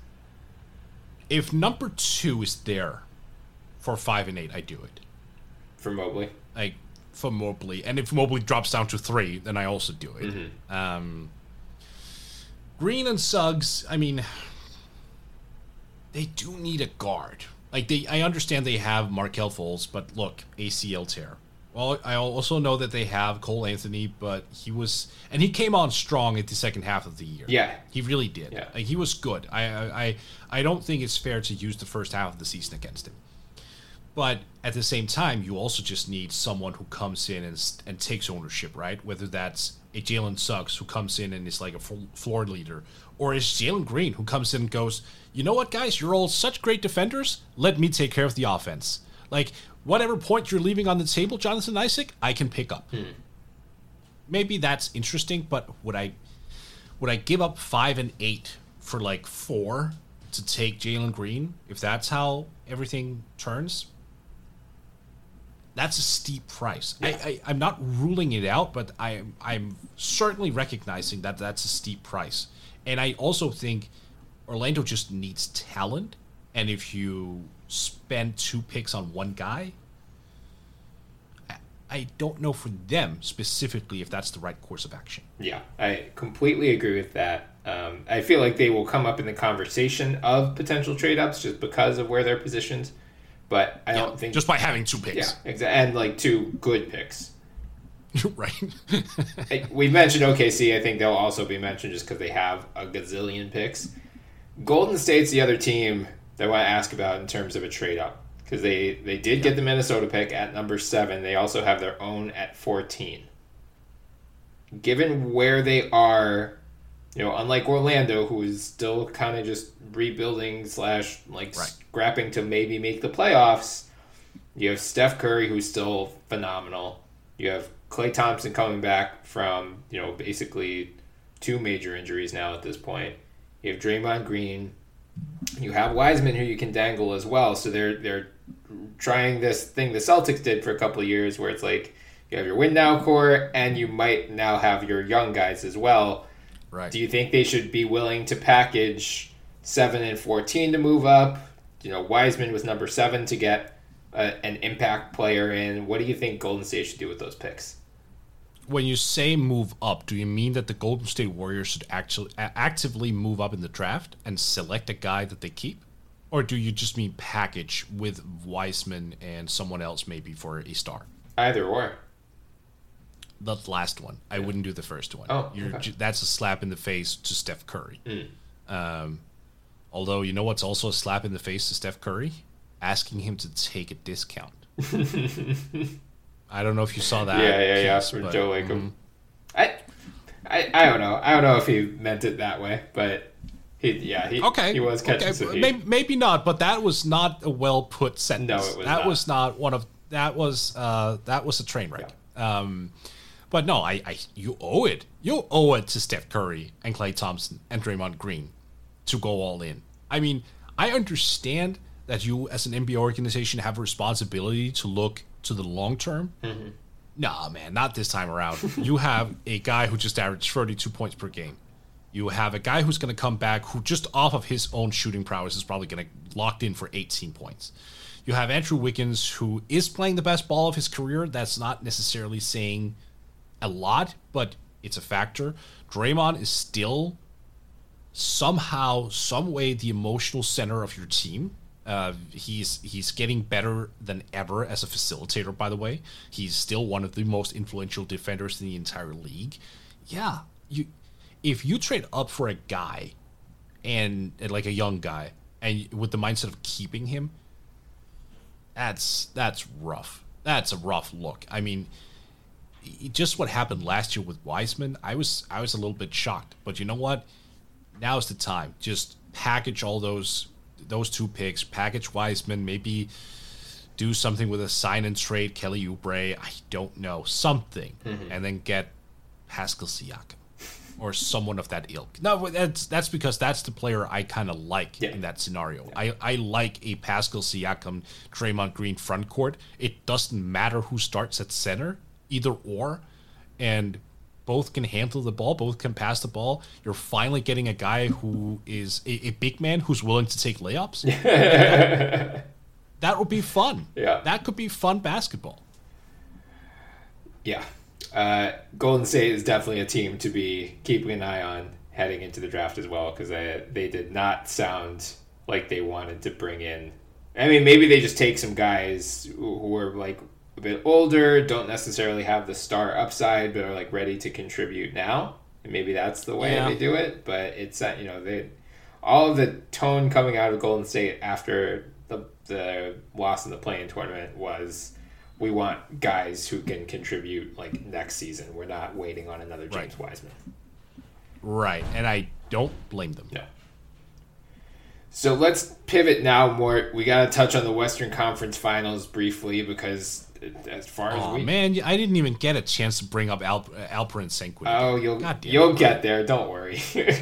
If number 2 is there for 5 and 8, I do it. For Mobley? Like, for Mobley. And if Mobley drops down to 3, then I also do it. Green and Suggs, I mean, they do need a guard. Like, I understand they have Markelle Fultz, but look, ACL tear. Well, I also know that they have Cole Anthony, but he came on strong at the second half of the year. Yeah. He really did. Yeah. Like, he was good. I don't think it's fair to use the first half of the season against him. But at the same time, you also just need someone who comes in and takes ownership, right? Whether that's a Jalen Suggs who comes in and is like a floor leader, or it's Jalen Green who comes in and goes, you know what, guys, you're all such great defenders. Let me take care of the offense. Like, whatever point you're leaving on the table, Jonathan Isaac, I can pick up. Maybe that's interesting, but would I give up 5 and 8 for like 4 to take Jalen Green? If that's how everything turns, that's a steep price. Yeah. I'm not ruling it out, but I'm certainly recognizing that that's a steep price. And I also think Orlando just needs talent, and if you spend 2 picks on one guy, I don't know for them specifically if that's the right course of action. Yeah, I completely agree with that. I feel like they will come up in the conversation of potential trade-ups just because of where they're positioned, but I don't think... Just by having 2 picks. Yeah, exactly, and like 2 good picks. Right. We mentioned OKC. I think they'll also be mentioned just because they have a gazillion picks. Golden State's the other team that I want to ask about in terms of a trade-up, because they did get the Minnesota pick at number 7. They also have their own at 14. Given where they are, unlike Orlando, who is still kind of just rebuilding / scrapping to maybe make the playoffs, you have Steph Curry, who's still phenomenal. You have Klay Thompson coming back from, basically 2 major injuries now at this point. You have Draymond Green. You have Wiseman, who you can dangle as well. So they're trying this thing the Celtics did for a couple of years, where it's like you have your win now core, and you might now have your young guys as well. Right. Do you think they should be willing to package 7 and 14 to move up? Wiseman was number 7 to get an impact player in. What do you think Golden State should do with those picks? When you say move up, do you mean that the Golden State Warriors should actually actively move up in the draft and select a guy that they keep? Or do you just mean package with Wiseman and someone else maybe for a star? Either or. The last one. I wouldn't do the first one. Oh, okay. That's a slap in the face to Steph Curry. Although, you know what's also a slap in the face to Steph Curry? Asking him to take a discount. I don't know if you saw that. Yeah. For Joe Lacob. I don't know. I don't know if he meant it that way, but he was catching some heat. Maybe not, but that was not a well put sentence. No, it was not. That was not one of that was a train wreck. Yeah. But no, you owe it. You owe it to Steph Curry and Klay Thompson and Draymond Green to go all in. I mean, I understand that you, as an NBA organization, have a responsibility to look to the long term. Mm-hmm. Nah, man, not this time around. You have a guy who just averaged 32 points per game. You have a guy who's going to come back who just off of his own shooting prowess is probably going to locked in for 18 points. You have Andrew Wiggins, who is playing the best ball of his career. That's not necessarily saying a lot, but it's a factor. Draymond is still somehow, some way, the emotional center of your team. He's getting better than ever as a facilitator, by the way. He's still one of the most influential defenders in the entire league. Yeah, if you trade up for a guy and like a young guy and with the mindset of keeping him, that's rough. That's a rough look. I mean, just what happened last year with Wiseman, I was a little bit shocked. But you know what? Now's the time. Just package all those two picks, package Wiseman, maybe do something with a sign and trade Kelly Oubre, I don't know, something, and then get Pascal Siakam or someone of that ilk. No, that's because that's the player I kind of like in that scenario. Yeah. I like a Pascal Siakam, Draymond Green front court. It doesn't matter who starts at center, either or, and both can handle the ball, both can pass the ball. You're finally getting a guy who is a big man who's willing to take layups. That would be fun. Yeah. That could be fun basketball. Yeah. Golden State is definitely a team to be keeping an eye on heading into the draft as well, because they did not sound like they wanted to bring in... I mean, maybe they just take some guys who are like a bit older, don't necessarily have the star upside, but are like ready to contribute now. And maybe that's the way they do it. But it's all of the tone coming out of Golden State after the loss in the play-in tournament was, we want guys who can contribute like next season. We're not waiting on another James Wiseman. Right, and I don't blame them. No. So let's pivot now more. We got to touch on the Western Conference Finals briefly, because as far as man, I didn't even get a chance to bring up Alperen Sengun. Oh, you'll get there. Don't worry.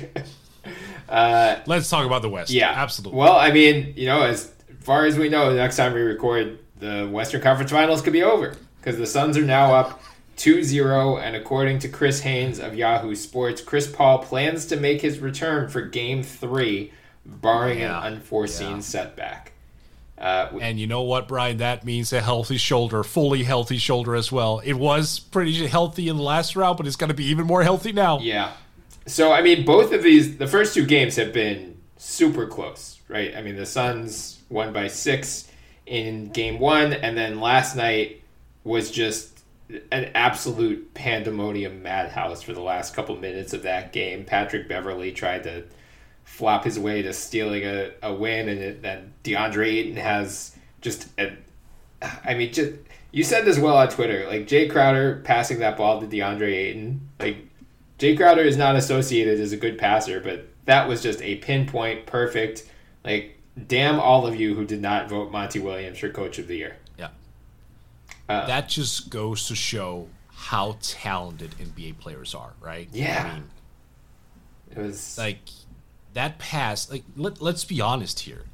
Let's talk about the West. Yeah, absolutely. Well, I mean, as far as we know, the next time we record, the Western Conference Finals could be over, because the Suns are now up 2-0, and according to Chris Haynes of Yahoo Sports, Chris Paul plans to make his return for Game 3, barring an unforeseen setback. And you know what, Brian? That means a healthy shoulder, fully healthy shoulder as well. It was pretty healthy in the last round, but it's going to be even more healthy now. Yeah. So, I mean, both of these, the first two games have been super close, right? I mean, the Suns won by 6 in Game 1, and then last night was just an absolute pandemonium madhouse for the last couple minutes of that game. Patrick Beverley tried to flop his way to stealing a win, and then DeAndre Ayton has just you said this well on Twitter, like Jay Crowder passing that ball to DeAndre Ayton, like Jay Crowder is not associated as a good passer, but that was just a pinpoint perfect, like, damn all of you who did not vote Monty Williams for Coach of the Year. Yeah. That just goes to show how talented NBA players are, right? Yeah. I mean, it was like that pass, like let's be honest here.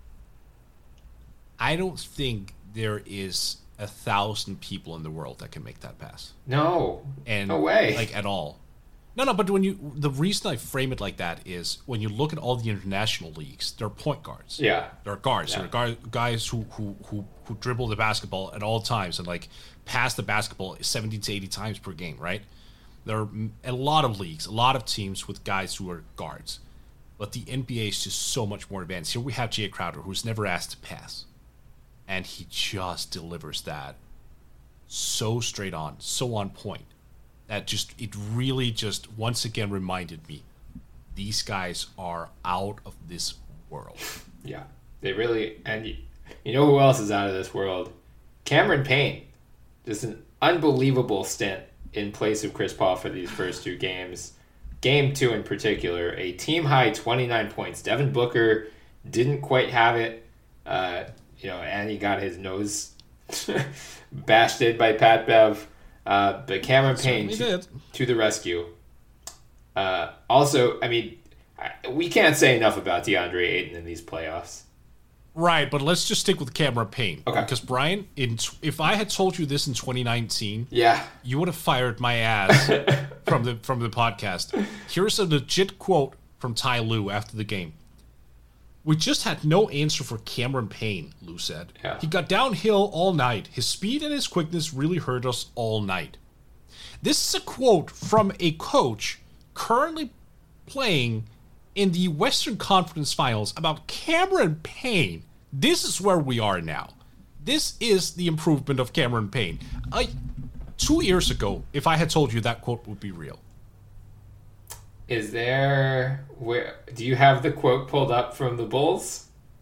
I don't think there is 1,000 people in the world that can make that pass. No way. Like, at all. No, but the reason I frame it like that is when you look at all the international leagues, they're point guards. Yeah. They're guards. Yeah. They're guys who dribble the basketball at all times and like pass the basketball 70 to 80 times per game, right? There are a lot of leagues, a lot of teams with guys who are guards. But the NBA is just so much more advanced. Here we have Jay Crowder, who's never asked to pass. And he just delivers that so straight on, so on point. That it really just once again reminded me, these guys are out of this world. Yeah, they really, and you know who else is out of this world? Cameron Payne. Just an unbelievable stint in place of Chris Paul for these first two games. Game 2 in particular, a team-high 29 points. Devin Booker didn't quite have it, and he got his nose bashed in by Pat Bev. But Cameron Payne to the rescue. Also, I mean, we can't say enough about DeAndre Ayton in these playoffs. Right, but let's just stick with Cameron Payne. Okay. Because, Brian, if I had told you this in 2019, yeah, you would have fired my ass from the podcast. Here's a legit quote from Ty Lue after the game. "We just had no answer for Cameron Payne," Lue said. Yeah. "He got downhill all night. His speed and his quickness really hurt us all night." This is a quote from a coach currently playing in the Western Conference Finals about Cameron Payne. This is where we are now. This is the improvement of Cameron Payne. 2 years ago, if I had told you that quote would be real. Is there... do you have the quote pulled up from the Bulls?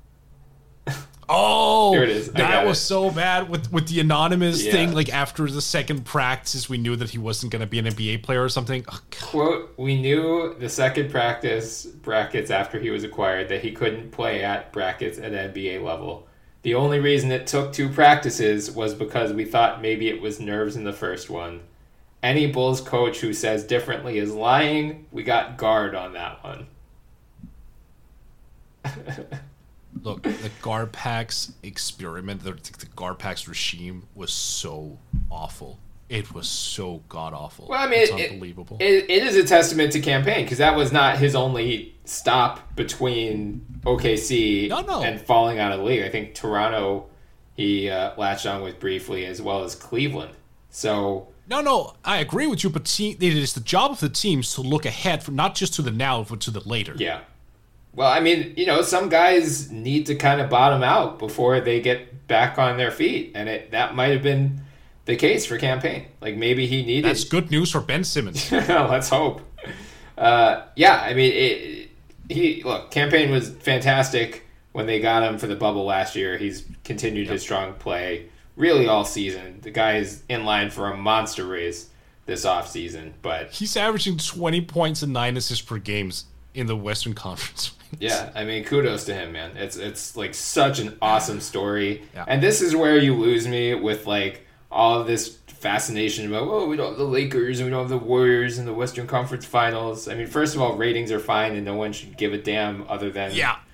Oh, here it is. That was so bad with the anonymous thing. Like after the second practice, we knew that he wasn't going to be an NBA player or something. Oh, quote, "We knew the second practice brackets after he was acquired that he couldn't play at brackets at NBA level. The only reason it took 2 practices was because we thought maybe it was nerves in the first one. Any Bulls coach who says differently is lying. We got guard on that one." Look, the Garpax experiment, the Garpax regime was so awful. It was so god-awful. Well, I mean, it's unbelievable. It is a testament to campaign, because that was not his only stop between OKC and falling out of the league. I think Toronto he latched on with briefly, as well as Cleveland. So... No, I agree with you, but it is the job of the teams to look ahead, for not just to the now, but to the later. Yeah. Well, I mean, some guys need to kind of bottom out before they get back on their feet, and that might have been the case for Campaign. Like, maybe he needed... That's good news for Ben Simmons. Let's hope. I mean, look, Campaign was fantastic when they got him for the bubble last year. He's continued his strong play really all season. The guy is in line for a monster raise this offseason, but... He's averaging 20 points and 9 assists per game in the Western Conference. Yeah, I mean, kudos to him, man. It's like such an awesome story. Yeah. And this is where you lose me with like all of this fascination about, we don't have the Lakers and we don't have the Warriors in the Western Conference Finals. I mean, first of all, ratings are fine and no one should give a damn other than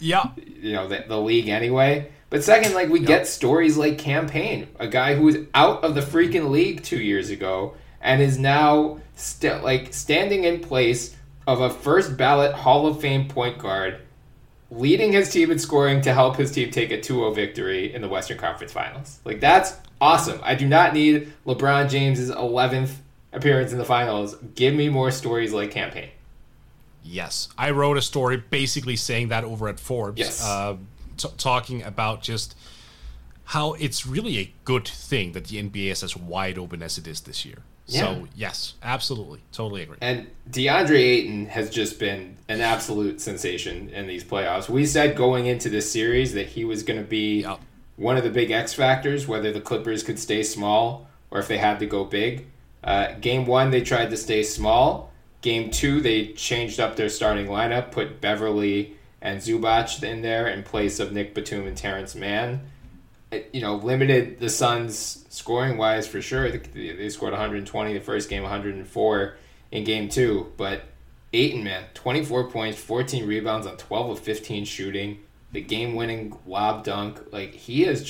the league anyway. But second, like we get stories like Campaign, a guy who was out of the freaking league 2 years ago and is now standing in place of a first ballot Hall of Fame point guard, leading his team in scoring to help his team take a 2-0 victory in the Western Conference Finals. Like, that's awesome. I do not need LeBron James's 11th appearance in the finals. Give me more stories like Campaign. Yes. I wrote a story basically saying that over at Forbes. Yes. Talking about just how it's really a good thing that the NBA is as wide open as it is this year. Yeah. So, yes, absolutely. Totally agree. And DeAndre Ayton has just been an absolute sensation in these playoffs. We said going into this series that he was going to be one of the big X factors, whether the Clippers could stay small or if they had to go big. Game 1, they tried to stay small. Game 2, they changed up their starting lineup, put Beverly and Zubac in there in place of Nick Batum and Terrence Mann. Limited the Suns scoring-wise for sure. They scored 120 the first game, 104 in game 2. But Ayton, man, 24 points, 14 rebounds on 12 of 15 shooting. The game-winning lob dunk. Like, he's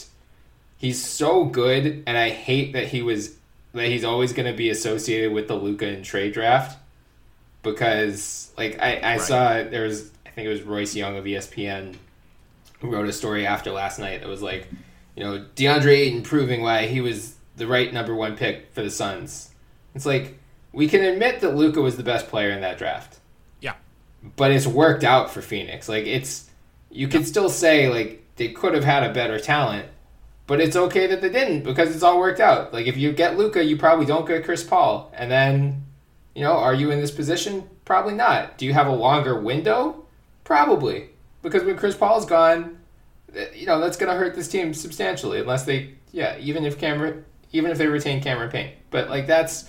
so good, and I hate that he's always going to be associated with the Luka and Trey draft. Because, I saw, I think it was Royce Young of ESPN who wrote a story after last night that was like, DeAndre Ayton proving why he was the right number 1 pick for the Suns. It's like, we can admit that Luka was the best player in that draft. Yeah. But it's worked out for Phoenix. Like, you can still say, like, they could have had a better talent, but it's okay that they didn't because it's all worked out. Like, if you get Luka, you probably don't get Chris Paul. And then, are you in this position? Probably not. Do you have a longer window? Probably. Because when Chris Paul's gone, that's going to hurt this team substantially unless even if they retain Cameron Payne. But like that's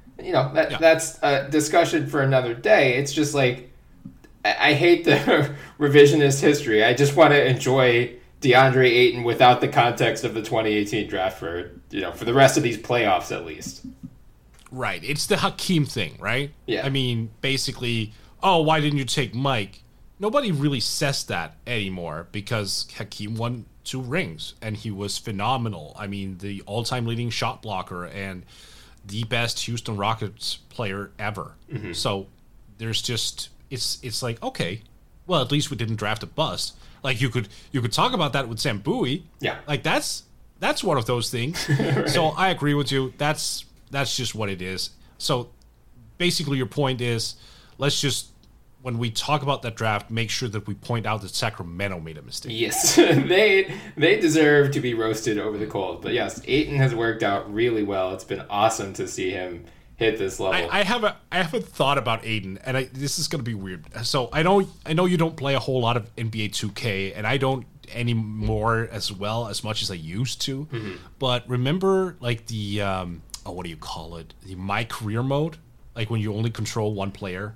a discussion for another day. It's just like I hate the revisionist history. I just want to enjoy DeAndre Ayton without the context of the 2018 draft for the rest of these playoffs at least. Right. It's the Hakeem thing, right? Yeah. I mean, basically, oh, why didn't you take Mike? Nobody really says that anymore because Hakeem won 2 rings and he was phenomenal. I mean, the all-time leading shot blocker and the best Houston Rockets player ever. Mm-hmm. So there's just it's like, okay, well, at least we didn't draft a bust. Like you could talk about that with Sam Bowie. Yeah. Like that's one of those things. Right. So I agree with you. That's just what it is. So basically your point is, let's just, when we talk about that draft, make sure that we point out that Sacramento made a mistake. Yes, they deserve to be roasted over the coals. But yes, Ayton has worked out really well. It's been awesome to see him hit this level. I have a thought about Ayton, and this is going to be weird. So I know you don't play a whole lot of NBA 2K, and I don't anymore as much as I used to. Mm-hmm. But remember, like the what do you call it? The My Career mode, like when you only control one player.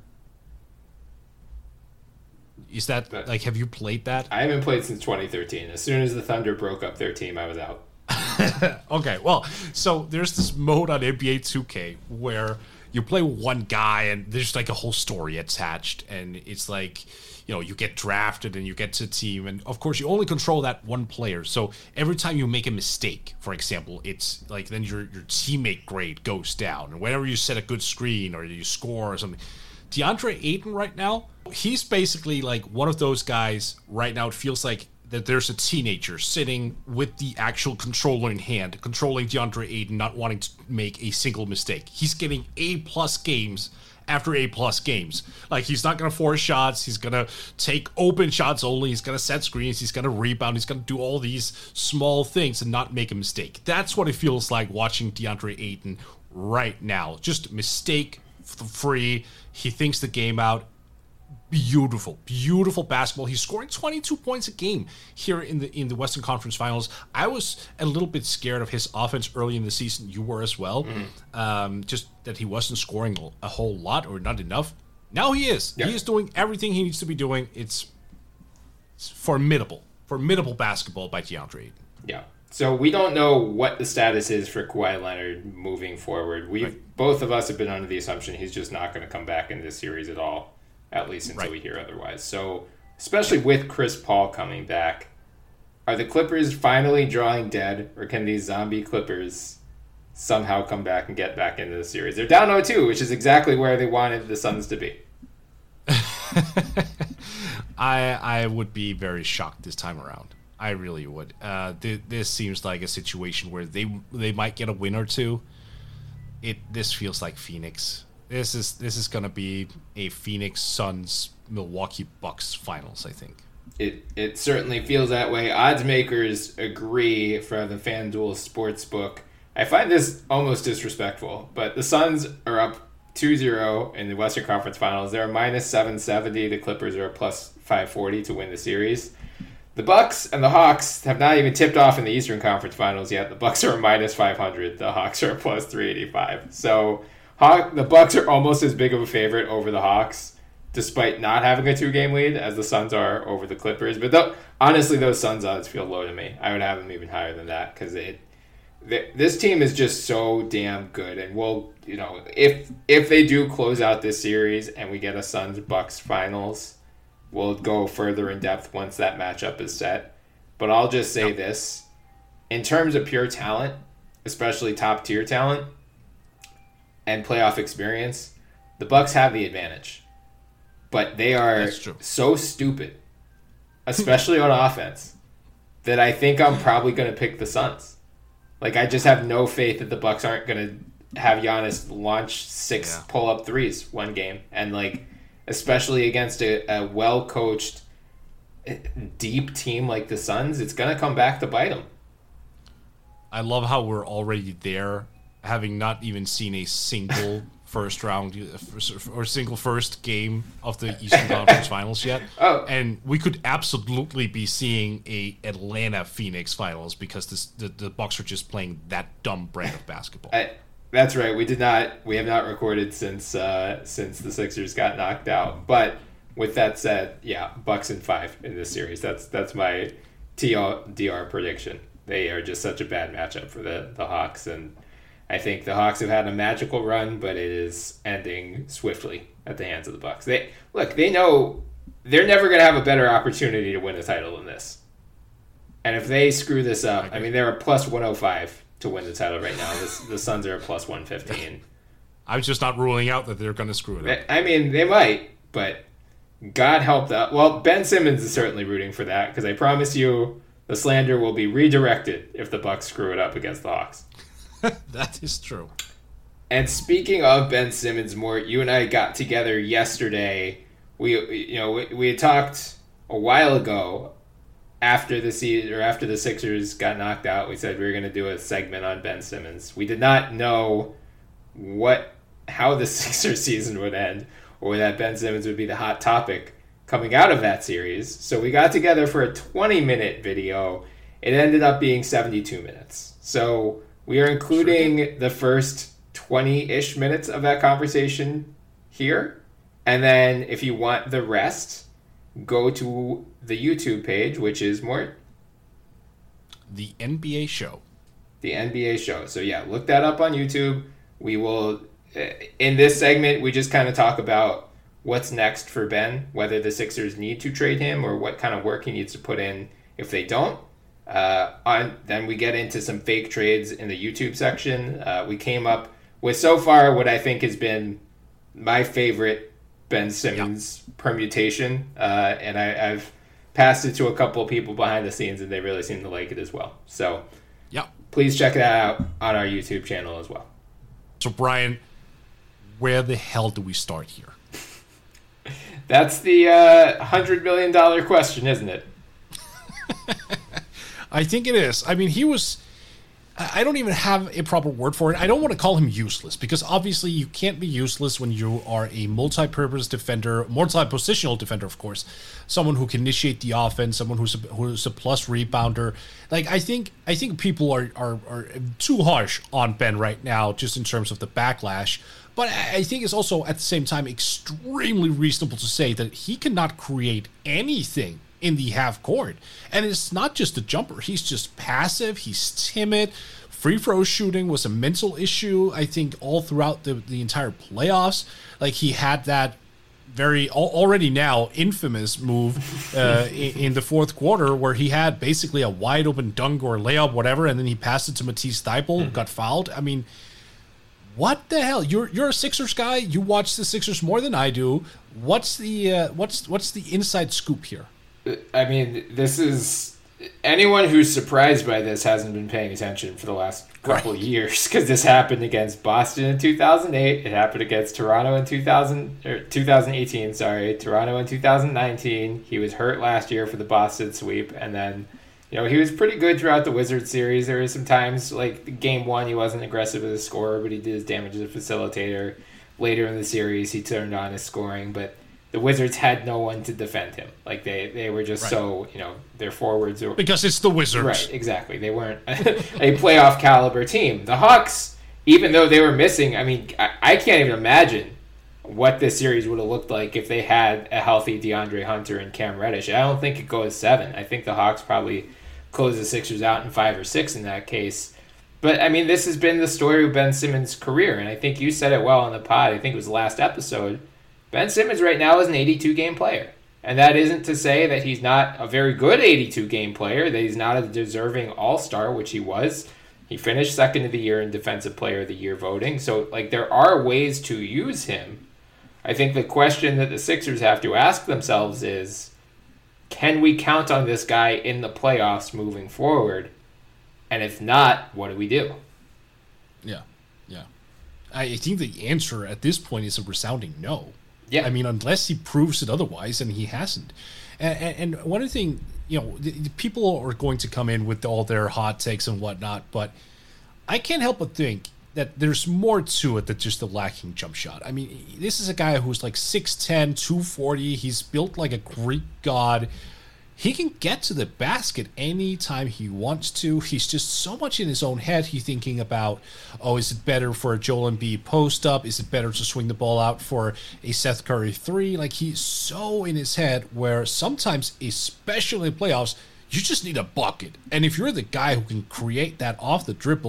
Is that like, have you played that? I haven't played since 2013. As soon as the Thunder broke up their team, I was out. Okay, well, so there's this mode on NBA 2K where you play one guy and there's like a whole story attached, and it's like, you know, you get drafted and you get to a team, and of course you only control that one player. So every time you make a mistake, for example, it's like then your teammate grade goes down, and whenever you set a good screen or you score or something. DeAndre Ayton right now, he's basically like one of those guys right now. It feels like that there's a teenager sitting with the actual controller in hand, controlling DeAndre Ayton, not wanting to make a single mistake. He's getting A+ games after A+ games. Like, he's not going to force shots. He's going to take open shots only. He's going to set screens. He's going to rebound. He's going to do all these small things and not make a mistake. That's what it feels like watching DeAndre Ayton right now. Just mistake free. He thinks the game out. Beautiful basketball. He's scoring 22 points a game here in the Western Conference Finals. I was a little bit scared of his offense early in the season. You were as well. Just that he wasn't scoring a whole lot or not enough. Now he is. Yeah. He is doing everything he needs to be doing. It's formidable basketball by DeAndre Ayton. Yeah. So we don't know what the status is for Kawhi Leonard moving forward. Both of us have been under the assumption he's just not going to come back in this series at all. At least until we hear otherwise. So, especially with Chris Paul coming back, are the Clippers finally drawing dead, or can these zombie Clippers somehow come back and get back into the series? They're down 0-2, which is exactly where they wanted the Suns to be. I would be very shocked this time around. I really would. This seems like a situation where they might get a win or two. This feels like Phoenix. This is going to be a Phoenix Suns Milwaukee Bucks finals, I think. It certainly feels that way. Odds makers agree for the FanDuel Sportsbook. I find this almost disrespectful, but the Suns are up 2-0 in the Western Conference Finals. They're a minus 770. The Clippers are a plus 540 to win the series. The Bucks and the Hawks have not even tipped off in the Eastern Conference Finals yet. The Bucks are a minus 500. The Hawks are a plus 385. So the Bucks are almost as big of a favorite over the Hawks, despite not having a 2-game lead, as the Suns are over the Clippers. But honestly, those Suns odds feel low to me. I would have them even higher than that because this team is just so damn good. And if they do close out this series and we get a Suns-Bucks finals, we'll go further in depth once that matchup is set. But I'll just say this. In terms of pure talent, especially top-tier talent, and playoff experience, the Bucks have the advantage. But they are so stupid, especially on offense, that I think I'm probably going to pick the Suns. Like, I just have no faith that the Bucks aren't going to have Giannis launch 6 pull-up threes one game. And, especially against a well-coached, deep team like the Suns, it's going to come back to bite them. I love how we're already there, having not even seen a single first round or single first game of the Eastern Conference Finals yet. And we could absolutely be seeing a Atlanta Phoenix Finals because the Bucks are just playing that dumb brand of basketball. That's right. We have not recorded since the Sixers got knocked out. But with that said, yeah, Bucks in 5 in this series. That's my TLDR prediction. They are just such a bad matchup for the Hawks, and I think the Hawks have had a magical run, but it is ending swiftly at the hands of the Bucks. They know they're never going to have a better opportunity to win a title than this. And if they screw this up, I mean, they're a plus 105 to win the title right now. The Suns are a plus 115. I was just not ruling out that they're going to screw it up. I mean, they might, but God help that. Well, Ben Simmons is certainly rooting for that, because I promise you the slander will be redirected if the Bucks screw it up against the Hawks. That is true. And speaking of Ben Simmons, Mort, you and I got together yesterday. We had talked a while ago after the season, or after the Sixers got knocked out. We said we were going to do a segment on Ben Simmons. We did not know how the Sixers season would end, or that Ben Simmons would be the hot topic coming out of that series. So we got together for a 20-minute video. It ended up being 72 minutes. So we are including the first 20-ish minutes of that conversation here. And then if you want the rest, go to the YouTube page, which is Mort? The NBA Show. The NBA Show. So yeah, look that up on YouTube. We will, in this segment, we just kind of talk about what's next for Ben, whether the Sixers need to trade him or what kind of work he needs to put in if they don't. Then we get into some fake trades in the YouTube section. We came up with so far what I think has been my favorite Ben Simmons permutation, and I've passed it to a couple of people behind the scenes, and they really seem to like it as well. So please check that out on our YouTube channel as well. So Brian, where the hell do we start here? That's the $100 million question, isn't it? I think it is. I mean, I don't even have a proper word for it. I don't want to call him useless, because obviously you can't be useless when you are a multi-purpose defender, multi-positional defender, of course, someone who can initiate the offense, someone who's a plus rebounder. Like, I think people are too harsh on Ben right now, just in terms of the backlash. But I think it's also, at the same time, extremely reasonable to say that he cannot create anything in the half court. And it's not just a jumper. He's just passive. He's timid. Free throw shooting was a mental issue, I think, all throughout the entire playoffs. Like, he had that very already now infamous move in the fourth quarter where he had basically a wide open dunk or layup, whatever, and then he passed it to Matisse Thybulle, got fouled. I mean, what the hell? You're a Sixers guy. You watch the Sixers more than I do. What's the inside scoop here? I mean, this is, anyone who's surprised by this hasn't been paying attention for the last couple of years, because this happened against Boston in 2008. It happened against Toronto in 2018. Toronto in 2019. He was hurt last year for the Boston sweep, and then he was pretty good throughout the Wizards series. There were some times, like game one, he wasn't aggressive as a scorer, but he did his damage as a facilitator. Later in the series, he turned on his scoring, but the Wizards had no one to defend him. Like, they were just so, their forwards were... Because it's the Wizards. Right, exactly. They weren't a playoff caliber team. The Hawks, even though they were missing, I mean, I can't even imagine what this series would have looked like if they had a healthy DeAndre Hunter and Cam Reddish. I don't think it goes 7. I think the Hawks probably close the Sixers out in 5 or 6 in that case. But, I mean, this has been the story of Ben Simmons' career, and I think you said it well on the pod. I think it was the last episode. Ben Simmons right now is an 82-game player. And that isn't to say that he's not a very good 82-game player, that he's not a deserving all-star, which he was. He finished second of the year in Defensive Player of the Year voting. So, like, there are ways to use him. I think the question that the Sixers have to ask themselves is, can we count on this guy in the playoffs moving forward? And if not, what do we do? Yeah. I think the answer at this point is a resounding no. Yeah. I mean, unless he proves it otherwise, and he hasn't. And one thing, the people are going to come in with all their hot takes and whatnot, but I can't help but think that there's more to it than just a lacking jump shot. I mean, this is a guy who's like 6'10", 240. He's built like a Greek god. He can get to the basket anytime he wants to. He's just so much in his own head. He's thinking about, is it better for a Joel Embiid post-up? Is it better to swing the ball out for a Seth Curry 3? Like, he's so in his head where sometimes, especially in playoffs, you just need a bucket. And if you're the guy who can create that off the dribble,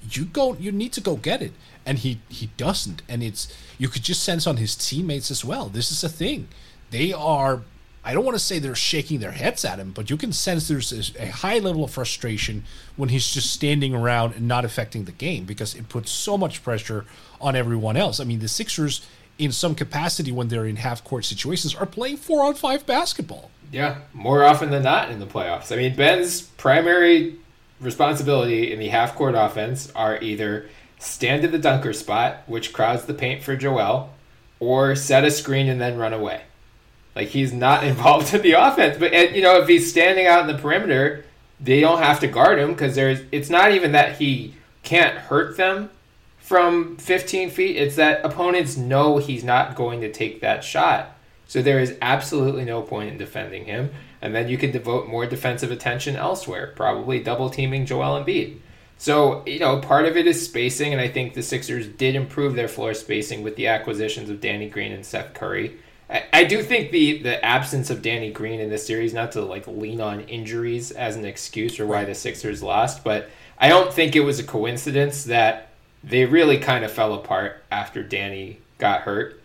you need to go get it. And he doesn't. And you could just sense on his teammates as well. This is a thing. They are, I don't want to say they're shaking their heads at him, but you can sense there's a high level of frustration when he's just standing around and not affecting the game, because it puts so much pressure on everyone else. I mean, the Sixers, in some capacity when they're in half-court situations, are playing 4-on-5 basketball. Yeah, more often than not in the playoffs. I mean, Ben's primary responsibility in the half-court offense are either stand at the dunker spot, which crowds the paint for Joel, or set a screen and then run away. Like, he's not involved in the offense. But, if he's standing out in the perimeter, they don't have to guard him, because it's not even that he can't hurt them from 15 feet. It's that opponents know he's not going to take that shot. So there is absolutely no point in defending him. And then you can devote more defensive attention elsewhere, probably double teaming Joel Embiid. So, part of it is spacing, and I think the Sixers did improve their floor spacing with the acquisitions of Danny Green and Seth Curry. I do think the absence of Danny Green in this series, not to lean on injuries as an excuse for why the Sixers lost, but I don't think it was a coincidence that they really kind of fell apart after Danny got hurt.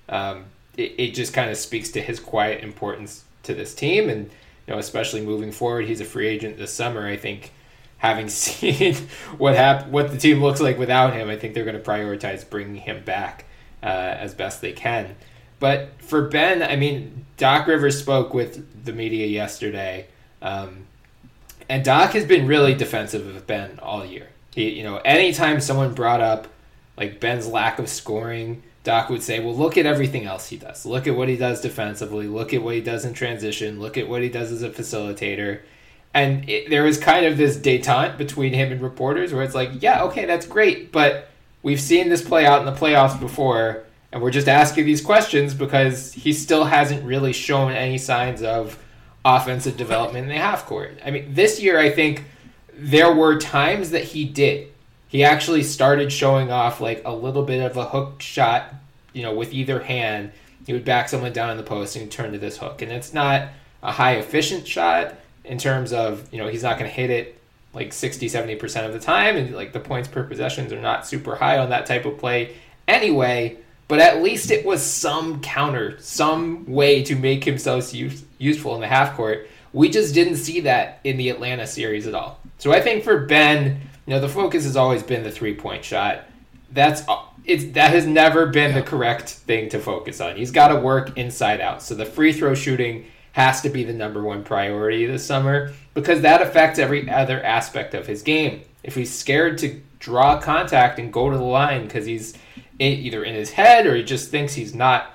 It just kind of speaks to his quiet importance to this team, and especially moving forward, he's a free agent this summer. I think, having seen what the team looks like without him, I think they're going to prioritize bringing him back as best they can. But for Ben, I mean, Doc Rivers spoke with the media yesterday, and Doc has been really defensive of Ben all year. He, anytime someone brought up Ben's lack of scoring, Doc would say, well, look at everything else he does. Look at what he does defensively. Look at what he does in transition. Look at what he does as a facilitator. And there was kind of this detente between him and reporters where it's yeah, okay, that's great, but we've seen this play out in the playoffs before, and we're just asking these questions because he still hasn't really shown any signs of offensive development in the half court. I mean, this year, I think there were times that he did. He actually started showing off a little bit of a hook shot, with either hand. He would back someone down in the post and turn to this hook. And it's not a high efficient shot in terms of, he's not going to hit it 60-70% of the time. And the points per possessions are not super high on that type of play anyway. But at least it was some counter, some way to make himself useful in the half court. We just didn't see that in the Atlanta series at all. So I think for Ben, the focus has always been the three-point shot. That has never been the correct thing to focus on. He's got to work inside out. So the free throw shooting has to be the number one priority this summer, because that affects every other aspect of his game. If he's scared to draw contact and go to the line because he's either in his head or he just thinks he's not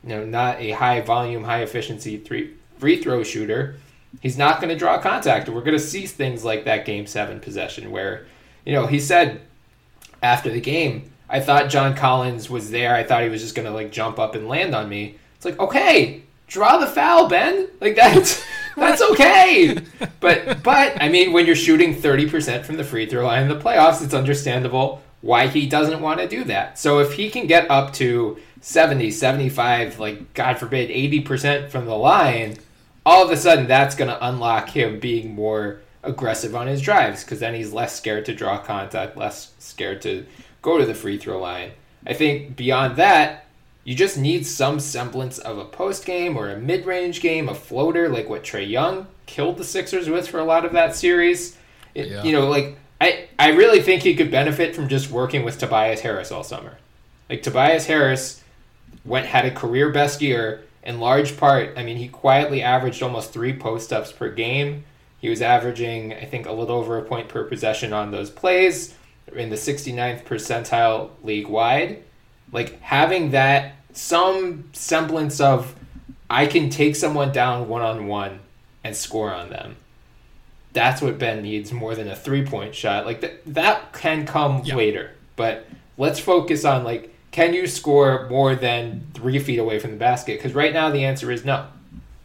a high volume, high efficiency free throw shooter, he's not going to draw contact. We're going to see things like that Game 7 possession where, he said after the game, I thought John Collins was there. I thought he was just going to jump up and land on me. It's okay, draw the foul, Ben. That's okay. But I mean, when you're shooting 30% from the free throw line in the playoffs, it's understandable why he doesn't want to do that. So if he can get up to 70, 75, God forbid, 80% from the line, all of a sudden that's going to unlock him being more aggressive on his drives, because then he's less scared to draw contact, less scared to go to the free throw line. I think beyond that, you just need some semblance of a post game or a mid-range game, a floater like what Trae Young killed the Sixers with for a lot of that series. I really think he could benefit from just working with Tobias Harris all summer. Tobias Harris had a career best year in large part. I mean, he quietly averaged almost 3 post-ups per game. He was averaging, I think, a little over a point per possession on those plays, in the 69th percentile league-wide. Having that, some semblance of, I can take someone down one-on-one and score on them. That's what Ben needs more than a three-point shot. That can come later. But let's focus on, can you score more than 3 feet away from the basket? Because right now the answer is no.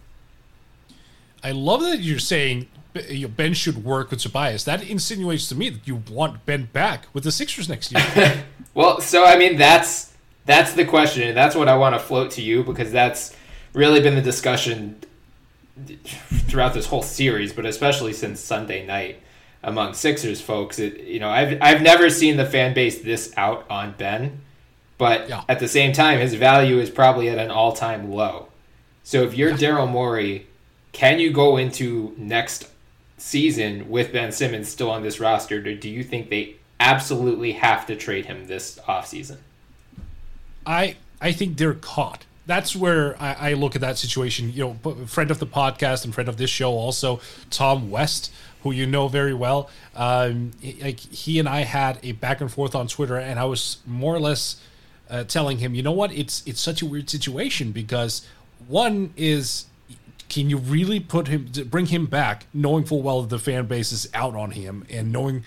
I love that you're saying Ben should work with Tobias. That insinuates to me that you want Ben back with the Sixers next year. Well, so, I mean, that's the question, and that's what I want to float to you, because that's really been the discussion throughout this whole series, but especially since Sunday night. among Sixers folks. I've never seen the fan base this out on Ben, but at the same time, his value is probably at an all-time low. So if you're Daryl Morey, can you go into next season with Ben Simmons still on this roster, or do you think they absolutely have to trade him this offseason? I think they're caught. That's where I look at that situation. Friend of the podcast and friend of this show also, Tom West, who you know very well. He and I had a back and forth on Twitter, and I was more or less telling him, you know what, it's such a weird situation because one is, can you really bring him back, knowing full well that the fan base is out on him, and knowing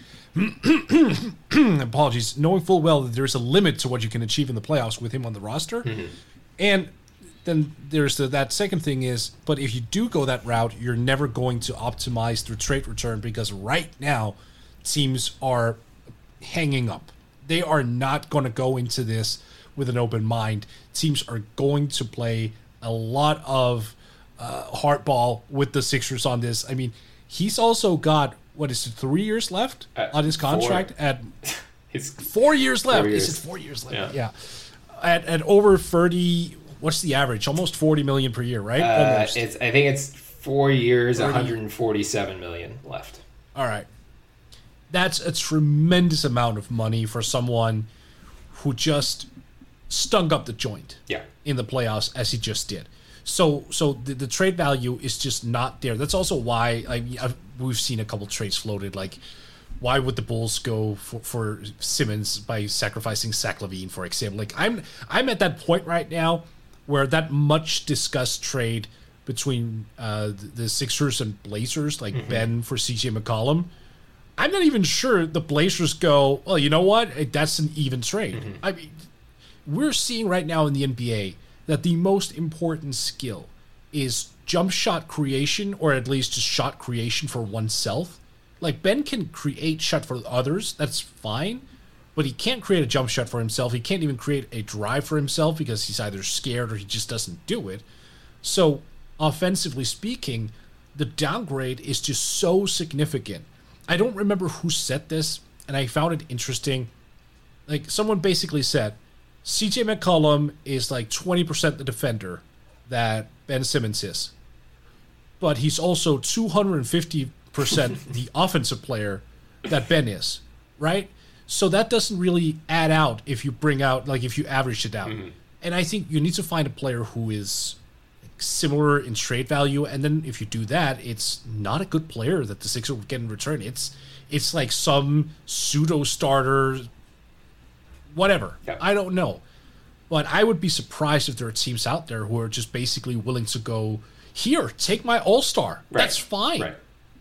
knowing full well that there's a limit to what you can achieve in the playoffs with him on the roster. Mm-hmm. And then there's that second thing is, but if you do go that route, you're never going to optimize through trade return because right now teams are hanging up. They are not going to go into this with an open mind. Teams are going to play a lot of hardball with the Sixers on this. I mean, he's also got, 3 years left on his contract? It's 4 years left. Is it 4 years left? Yeah. At over 30, what's the average? Almost 40 million per year, right? Almost. I think it's 4 years, 147 million left. All right. That's a tremendous amount of money for someone who just stunk up the joint in the playoffs as he just did. So the trade value is just not there. That's also why we've seen a couple trades floated. Like, why would the Bulls go for Simmons by sacrificing Zach LaVine, for example? Like, I'm at that point right now where that much discussed trade between the Sixers and Blazers, like Ben for CJ McCollum, I'm not even sure the Blazers go, well, you know what? That's an even trade. Mm-hmm. I mean, we're seeing right now in the NBA that the most important skill is jump shot creation, or at least just shot creation for oneself. Like, Ben can create shot for others, that's fine, but he can't create a jump shot for himself. He can't even create a drive for himself because he's either scared or he just doesn't do it. So, offensively speaking, the downgrade is just so significant. I don't remember who said this, and I found it interesting. Like, someone basically said, CJ McCollum is like 20% the defender that Ben Simmons is. But he's also 250% the offensive player that Ben is, right? So that doesn't really add out if you average it out. Mm-hmm. And I think you need to find a player who is similar in trade value, and then if you do that, it's not a good player that the Sixers would get in return. It's like some pseudo starter, whatever. Yeah. I don't know, but I would be surprised if there are teams out there who are just basically willing to go, here, take my all-star. Right. That's fine. Right.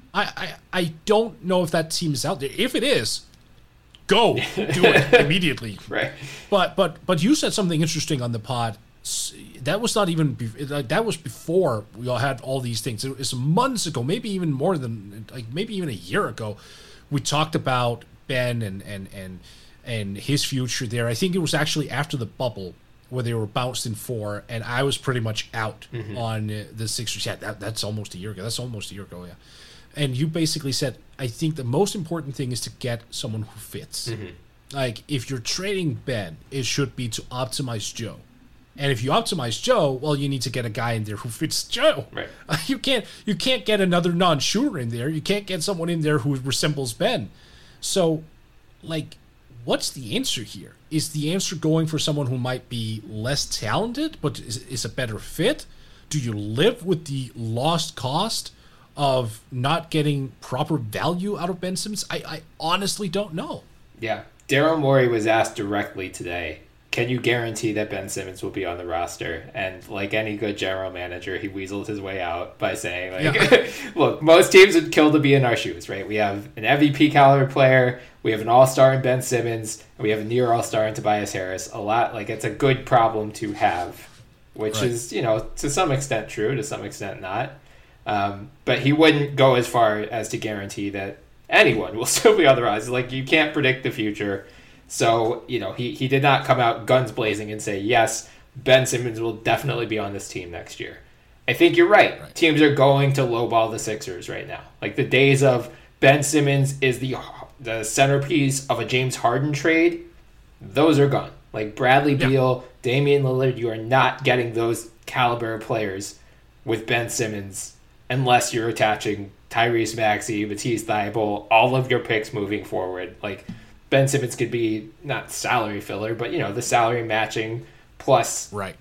I don't know if that team is out there. If it is, go do it immediately. Right. But you said something interesting on the pod. That was not even that was before we all had all these things. It was months ago, maybe even more than maybe even a year ago. We talked about Ben and his future there. I think it was actually after the bubble where they were bounced in 4, and I was pretty much out on the Sixers. Yeah, that's almost a year ago. Yeah. And you basically said, I think the most important thing is to get someone who fits. Mm-hmm. Like, if you're trading Ben, it should be to optimize Joe. And if you optimize Joe, well, you need to get a guy in there who fits Joe. Right. You can't get another non-shooter in there. You can't get someone in there who resembles Ben. So, like, what's the answer here? Is the answer going for someone who might be less talented but is a better fit? Do you live with the lost cost of not getting proper value out of Ben Simmons? I honestly don't know. Yeah. Daryl Morey was asked directly today, can you guarantee that Ben Simmons will be on the roster? And like any good general manager, he weaseled his way out by saying, look, most teams would kill to be in our shoes, right? We have an MVP caliber player, we have an all-star in Ben Simmons, and we have a near all-star in Tobias Harris. It's a good problem to have, which is, to some extent true, to some extent not. But he wouldn't go as far as to guarantee that anyone will still be on the roster. Like, you can't predict the future. So, he did not come out guns blazing and say, yes, Ben Simmons will definitely be on this team next year. I think you're right. Teams are going to lowball the Sixers right now. Like, the days of Ben Simmons is the centerpiece of a James Harden trade, those are gone. Like Bradley Beal, Damian Lillard, you are not getting those caliber players with Ben Simmons unless you're attaching Tyrese Maxey, Matisse Thybulle, all of your picks moving forward. Like Ben Simmons could be not salary filler, but the salary matching plus. Right.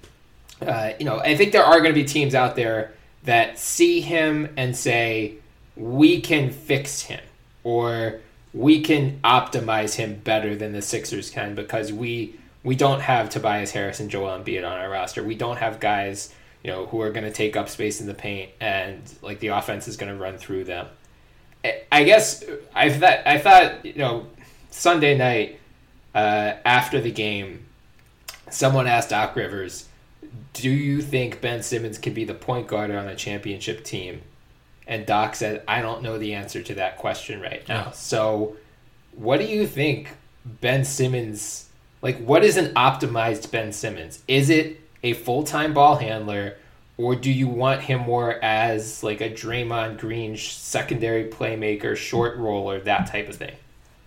I think there are going to be teams out there that see him and say, we can fix him or we can optimize him better than the Sixers can because we don't have Tobias Harris and Joel Embiid on our roster. We don't have guys, who are going to take up space in the paint and like the offense is going to run through them. I guess I thought Sunday night after the game, someone asked Doc Rivers, do you think Ben Simmons can be the point guard on a championship team? And Doc said, I don't know the answer to that question right now. Yeah. So what do you think Ben Simmons, what is an optimized Ben Simmons? Is it a full-time ball handler, or do you want him more as like a Draymond Green secondary playmaker, short roller, that type of thing?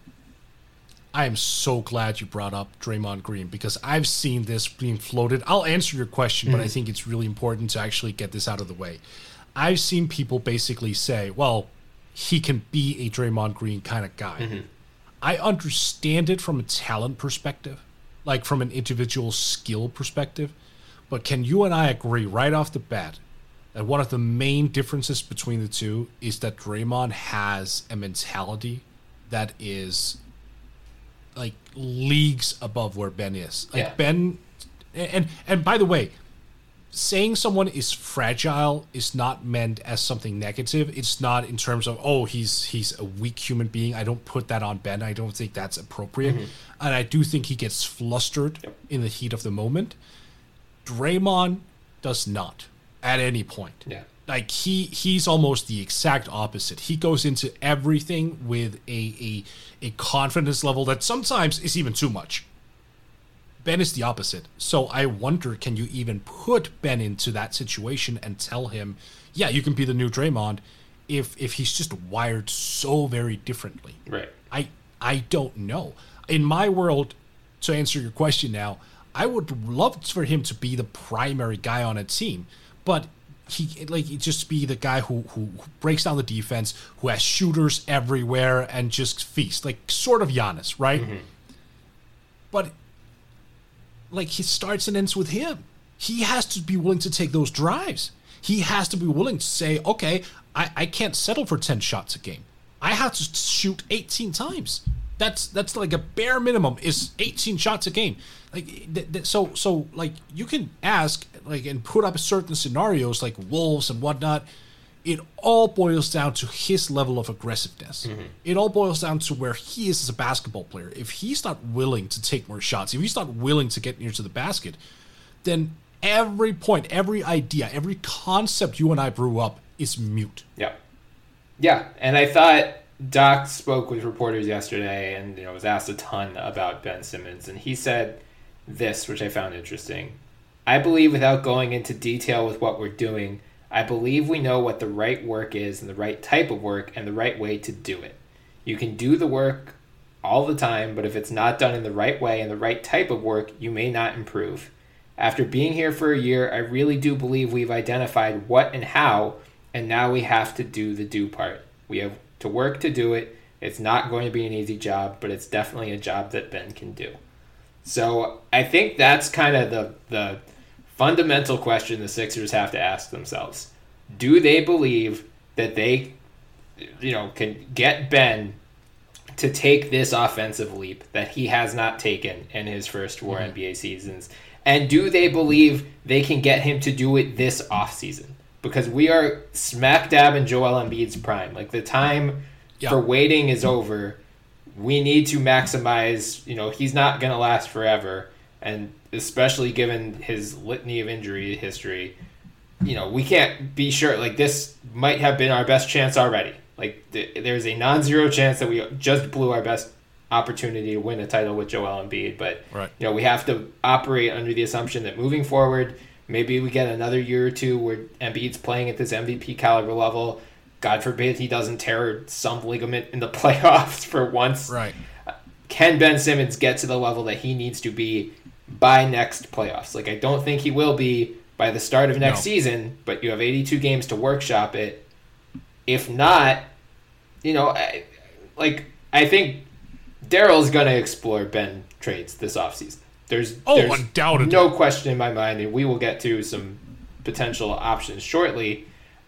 I am so glad you brought up Draymond Green because I've seen this being floated. I'll answer your question, but I think it's really important to actually get this out of the way. I've seen people basically say, well, he can be a Draymond Green kind of guy. Mm-hmm. I understand it from a talent perspective, like from an individual skill perspective, but can you and I agree right off the bat that one of the main differences between the two is that Draymond has a mentality that is like leagues above where Ben is. Like Ben, and by the way, saying someone is fragile is not meant as something negative. It's not in terms of, he's a weak human being. I don't put that on Ben. I don't think that's appropriate. Mm-hmm. And I do think he gets flustered in the heat of the moment. Draymond does not at any point. Yeah. Like he's almost the exact opposite. He goes into everything with a confidence level that sometimes is even too much. Ben is the opposite. So I wonder, can you even put Ben into that situation and tell him, yeah, you can be the new Draymond if he's just wired so very differently? Right. I don't know. In my world, to answer your question now, I would love for him to be the primary guy on a team, but he just be the guy who breaks down the defense, who has shooters everywhere and just feast, like sort of Giannis, right? Mm-hmm. But he starts and ends with him. He has to be willing to take those drives. He has to be willing to say, okay, I can't settle for 10 shots a game. I have to shoot 18 times. That's like a bare minimum is 18 shots a game. So you can ask and put up certain scenarios like Wolves and whatnot. It all boils down to his level of aggressiveness. Mm-hmm. It all boils down to where he is as a basketball player. If he's not willing to take more shots, if he's not willing to get near to the basket, then every point, every idea, every concept you and I brew up is mute. Yeah. Yeah, and I thought Doc spoke with reporters yesterday and was asked a ton about Ben Simmons, and he said this, which I found interesting. I believe, without going into detail with what we're doing, I believe we know what the right work is and the right type of work and the right way to do it. You can do the work all the time, but if it's not done in the right way and the right type of work, you may not improve. After being here for a year, I really do believe we've identified what and how, and now we have to do the do part. We have to work to do it. It's not going to be an easy job, but it's definitely a job that Ben can do. So I think that's kind of the fundamental question the Sixers have to ask themselves. Do they believe that they, can get Ben to take this offensive leap that he has not taken in his first 4 NBA seasons? And do they believe they can get him to do it this offseason? Because we are smack dab in Joel Embiid's prime. The time for waiting is over. We need to maximize, he's not going to last forever. And especially given his litany of injury history, we can't be sure. This might have been our best chance already. There's a non-zero chance that we just blew our best opportunity to win a title with Joel Embiid. But, right. We have to operate under the assumption that moving forward, maybe we get another year or two where Embiid's playing at this MVP caliber level. God forbid he doesn't tear some ligament in the playoffs for once. Right. Can Ben Simmons get to the level that he needs to be by next playoffs? Like, I don't think he will be by the start of next season, but you have 82 games to workshop it. If not, I think Daryl's going to explore Ben trades this offseason. There's undoubtedly no question in my mind, and we will get to some potential options shortly.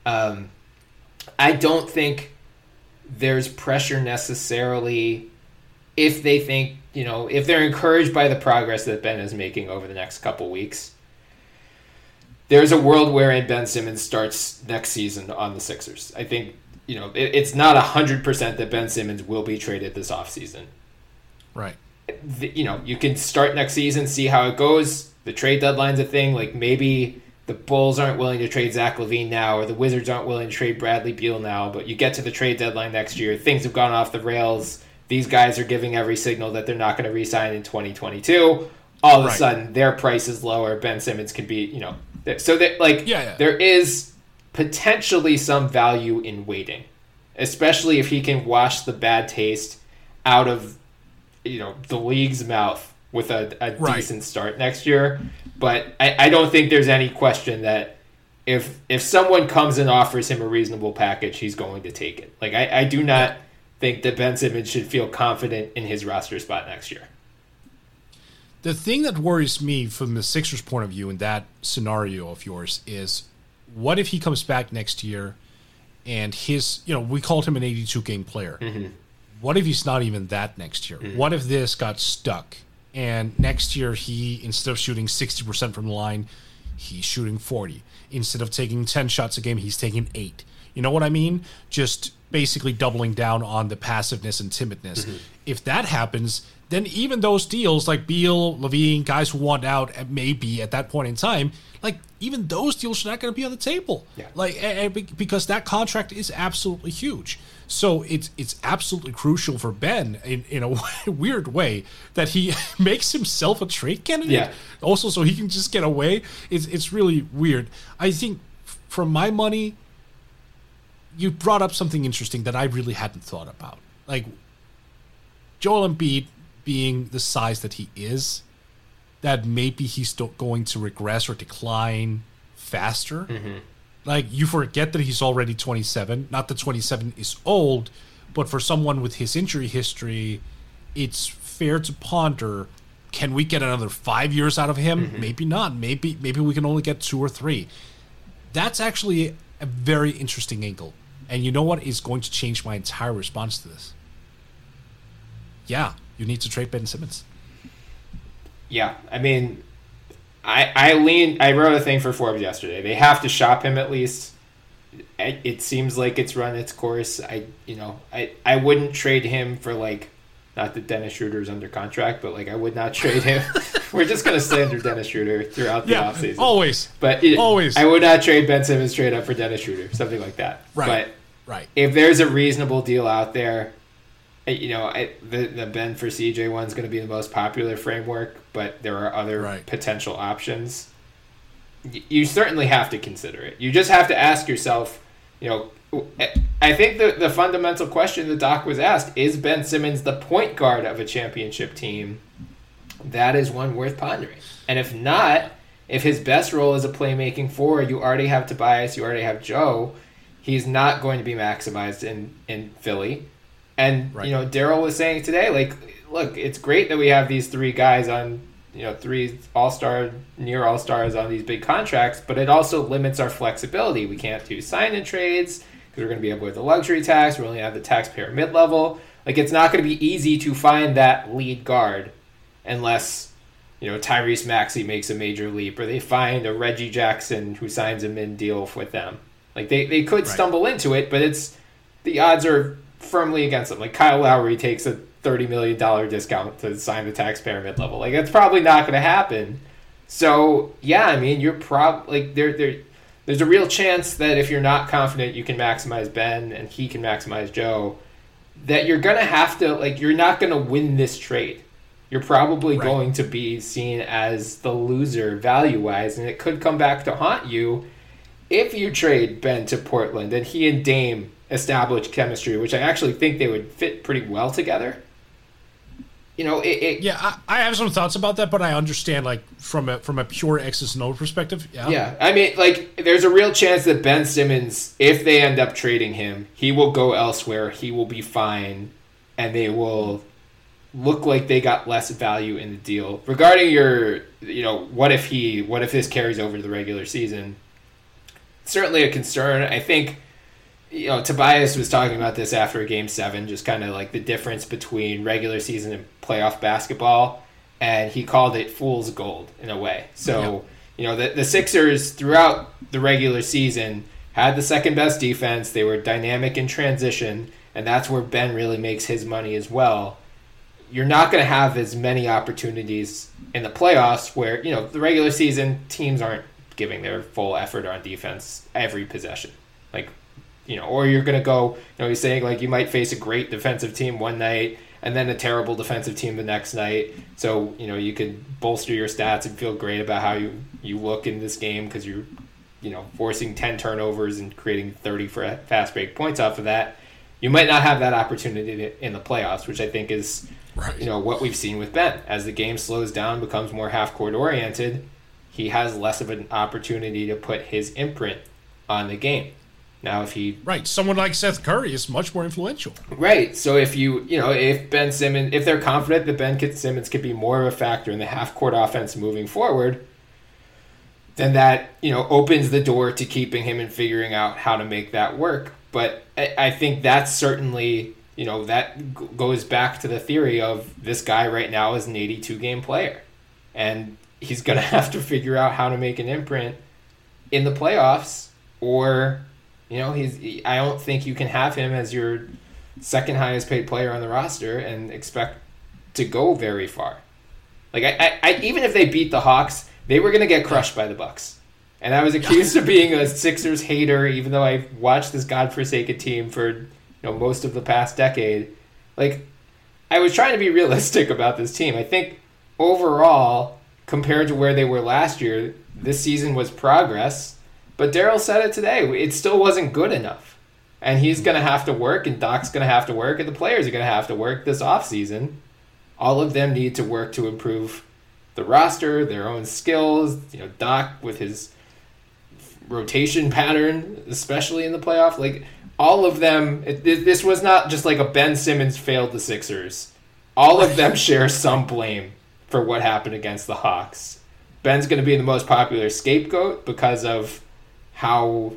I don't think there's pressure necessarily if they think, if they're encouraged by the progress that Ben is making over the next couple weeks. There's a world wherein Ben Simmons starts next season on the Sixers. I think, it's not 100% that Ben Simmons will be traded this offseason. Right. You can start next season, see how it goes. The trade deadline's a thing. Like, maybe the Bulls aren't willing to trade Zach LaVine now, or the Wizards aren't willing to trade Bradley Beal now, but you get to the trade deadline next year, things have gone off the rails. These guys are giving every signal that they're not going to re-sign in 2022. All of a sudden, their price is lower. Ben Simmons could be, so that there is potentially some value in waiting, especially if he can wash the bad taste out of, the league's mouth with a decent start next year. But I don't think there's any question that if someone comes and offers him a reasonable package, he's going to take it. Like, I do not think that Ben Simmons should feel confident in his roster spot next year. The thing that worries me from the Sixers' point of view in that scenario of yours is, what if he comes back next year and we called him an 82-game player. Mm-hmm. What if he's not even that next year? Mm-hmm. What if this got stuck and next year he, instead of shooting 60% from the line, he's shooting 40. Instead of taking 10 shots a game, he's taking 8. You know what I mean? Just basically doubling down on the passiveness and timidness. Mm-hmm. If that happens, then even those deals like Beal, LaVine, guys who want out maybe at that point in time, like, even those deals are not going to be on the table. Yeah. Because that contract is absolutely huge. So it's absolutely crucial for Ben in a weird way that he makes himself a trade candidate. Yeah. Also, so he can just get away. It's really weird. I think, for my money, you brought up something interesting that I really hadn't thought about. Like, Joel Embiid being the size that he is, that maybe he's still going to regress or decline faster. Mm-hmm. Like, you forget that he's already 27. Not that 27 is old, but for someone with his injury history, it's fair to ponder, can we get another 5 years out of him? Mm-hmm. Maybe not. Maybe we can only get 2 or 3. That's actually a very interesting angle. And you know what is going to change my entire response to this? Yeah, you need to trade Ben Simmons. Yeah, I mean, I wrote a thing for Forbes yesterday. They have to shop him at least. It seems like it's run its course. I wouldn't trade him for, like, not that Dennis Schroeder's under contract, but, like, I would not trade him. We're just going to slander Dennis Schroeder throughout the offseason. Always. But always. I would not trade Ben Simmons straight up for Dennis Schroeder, something like that. Right. But if there's a reasonable deal out there, the Ben for CJ one's going to be the most popular framework, but there are other potential options. You certainly have to consider it. You just have to ask yourself, I think the fundamental question that Doc was asked, is Ben Simmons the point guard of a championship team? That is one worth pondering. And if not, if his best role is a playmaking forward, you already have Tobias, you already have Joe, he's not going to be maximized in Philly. And, Daryl was saying today, like, look, it's great that we have these 3 guys on, 3 all-star, near all-stars on these big contracts, but it also limits our flexibility. We can't do sign-in trades because we're going to be able with the luxury tax. We're only have the taxpayer mid-level. Like, it's not going to be easy to find that lead guard unless, Tyrese Maxey makes a major leap or they find a Reggie Jackson who signs a mid deal with them. Like, they could stumble into it, but the odds are firmly against them. Like, Kyle Lowry takes a $30 million discount to sign the taxpayer mid-level. Like, that's probably not going to happen. So, yeah, I mean, you're probably, like, there's a real chance that if you're not confident you can maximize Ben and he can maximize Joe, that you're going to have to, like, you're not going to win this trade. You're probably going to be seen as the loser value-wise, and it could come back to haunt you if you trade Ben to Portland and he and Dame establish chemistry, which I actually think they would fit pretty well together. Yeah, I have some thoughts about that, but I understand, like, from a pure X's and O perspective. Yeah. I mean, like, there's a real chance that Ben Simmons, if they end up trading him, he will go elsewhere. He will be fine, and they will look like they got less value in the deal. Regarding your, what if this carries over to the regular season? Certainly a concern. I think, Tobias was talking about this after Game 7, just kind of like the difference between regular season and playoff basketball, and he called it fool's gold in a way. So, the Sixers throughout the regular season had the second best defense. They were dynamic in transition, and that's where Ben really makes his money as well. You're not going to have as many opportunities in the playoffs where, the regular season teams aren't giving their full effort on defense every possession. Like, or you're going to go, he's saying, like, you might face a great defensive team one night and then a terrible defensive team the next night. So, you could bolster your stats and feel great about how you look in this game because you're, forcing 10 turnovers and creating 30 fast break points off of that. You might not have that opportunity in the playoffs, which I think is, right, what we've seen with Ben. As the game slows down, becomes more half-court oriented, he has less of an opportunity to put his imprint on the game. Now, if someone like Seth Curry is much more influential. Right. So if if Ben Simmons, if they're confident that Ben Simmons could be more of a factor in the half-court offense moving forward, then that, opens the door to keeping him and figuring out how to make that work. But I think that's certainly, that goes back to the theory of this guy right now is an 82-game player. And he's going to have to figure out how to make an imprint in the playoffs, or I don't think you can have him as your second highest paid player on the roster and expect to go very far. Like, I even if they beat the Hawks, they were going to get crushed by the Bucks. And I was accused of being a Sixers hater, even though I watched this godforsaken team for most of the past decade. Like, I was trying to be realistic about this team. I think overall, compared to where they were last year, this season was progress. But Daryl said it today. It still wasn't good enough. And he's going to have to work, and Doc's going to have to work, and the players are going to have to work this offseason. All of them need to work to improve the roster, their own skills. Doc with his rotation pattern, especially in the playoff. Like, all of them, this was not just like a Ben Simmons failed the Sixers. All of them share some blame for what happened against the Hawks. Ben's going to be the most popular scapegoat because of how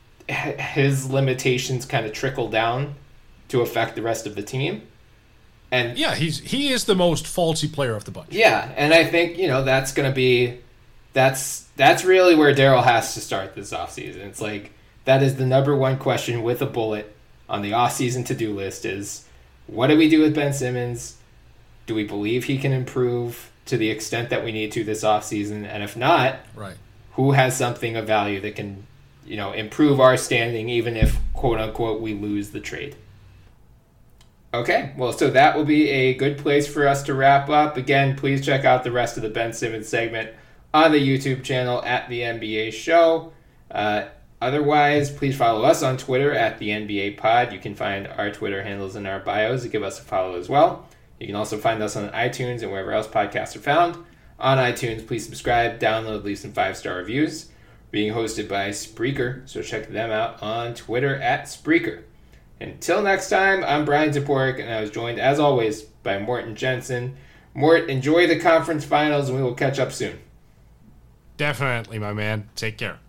his limitations kind of trickle down to affect the rest of the team. And yeah, he is the most faulty player of the bunch. Yeah, and I think, that's going to be that's really where Daryl has to start this offseason. It's like that is the number one question with a bullet on the offseason to-do list is, what do we do with Ben Simmons? Do we believe he can improve to the extent that we need to this offseason? And if not, right, who has something of value that can, improve our standing even if, quote-unquote, we lose the trade? Okay, well, so that will be a good place for us to wrap up. Again, please check out the rest of the Ben Simmons segment on the YouTube channel at The NBA Show. Otherwise, please follow us on Twitter at The NBA Pod. You can find our Twitter handles in our bios to give us a follow as well. You can also find us on iTunes and wherever else podcasts are found. On iTunes, please subscribe, download, leave some 5-star reviews. Being hosted by Spreaker, so check them out on Twitter at Spreaker. Until next time, I'm Brian Toporek, and I was joined, as always, by Morten Jensen. Mort, enjoy the conference finals, and we will catch up soon. Definitely, my man. Take care.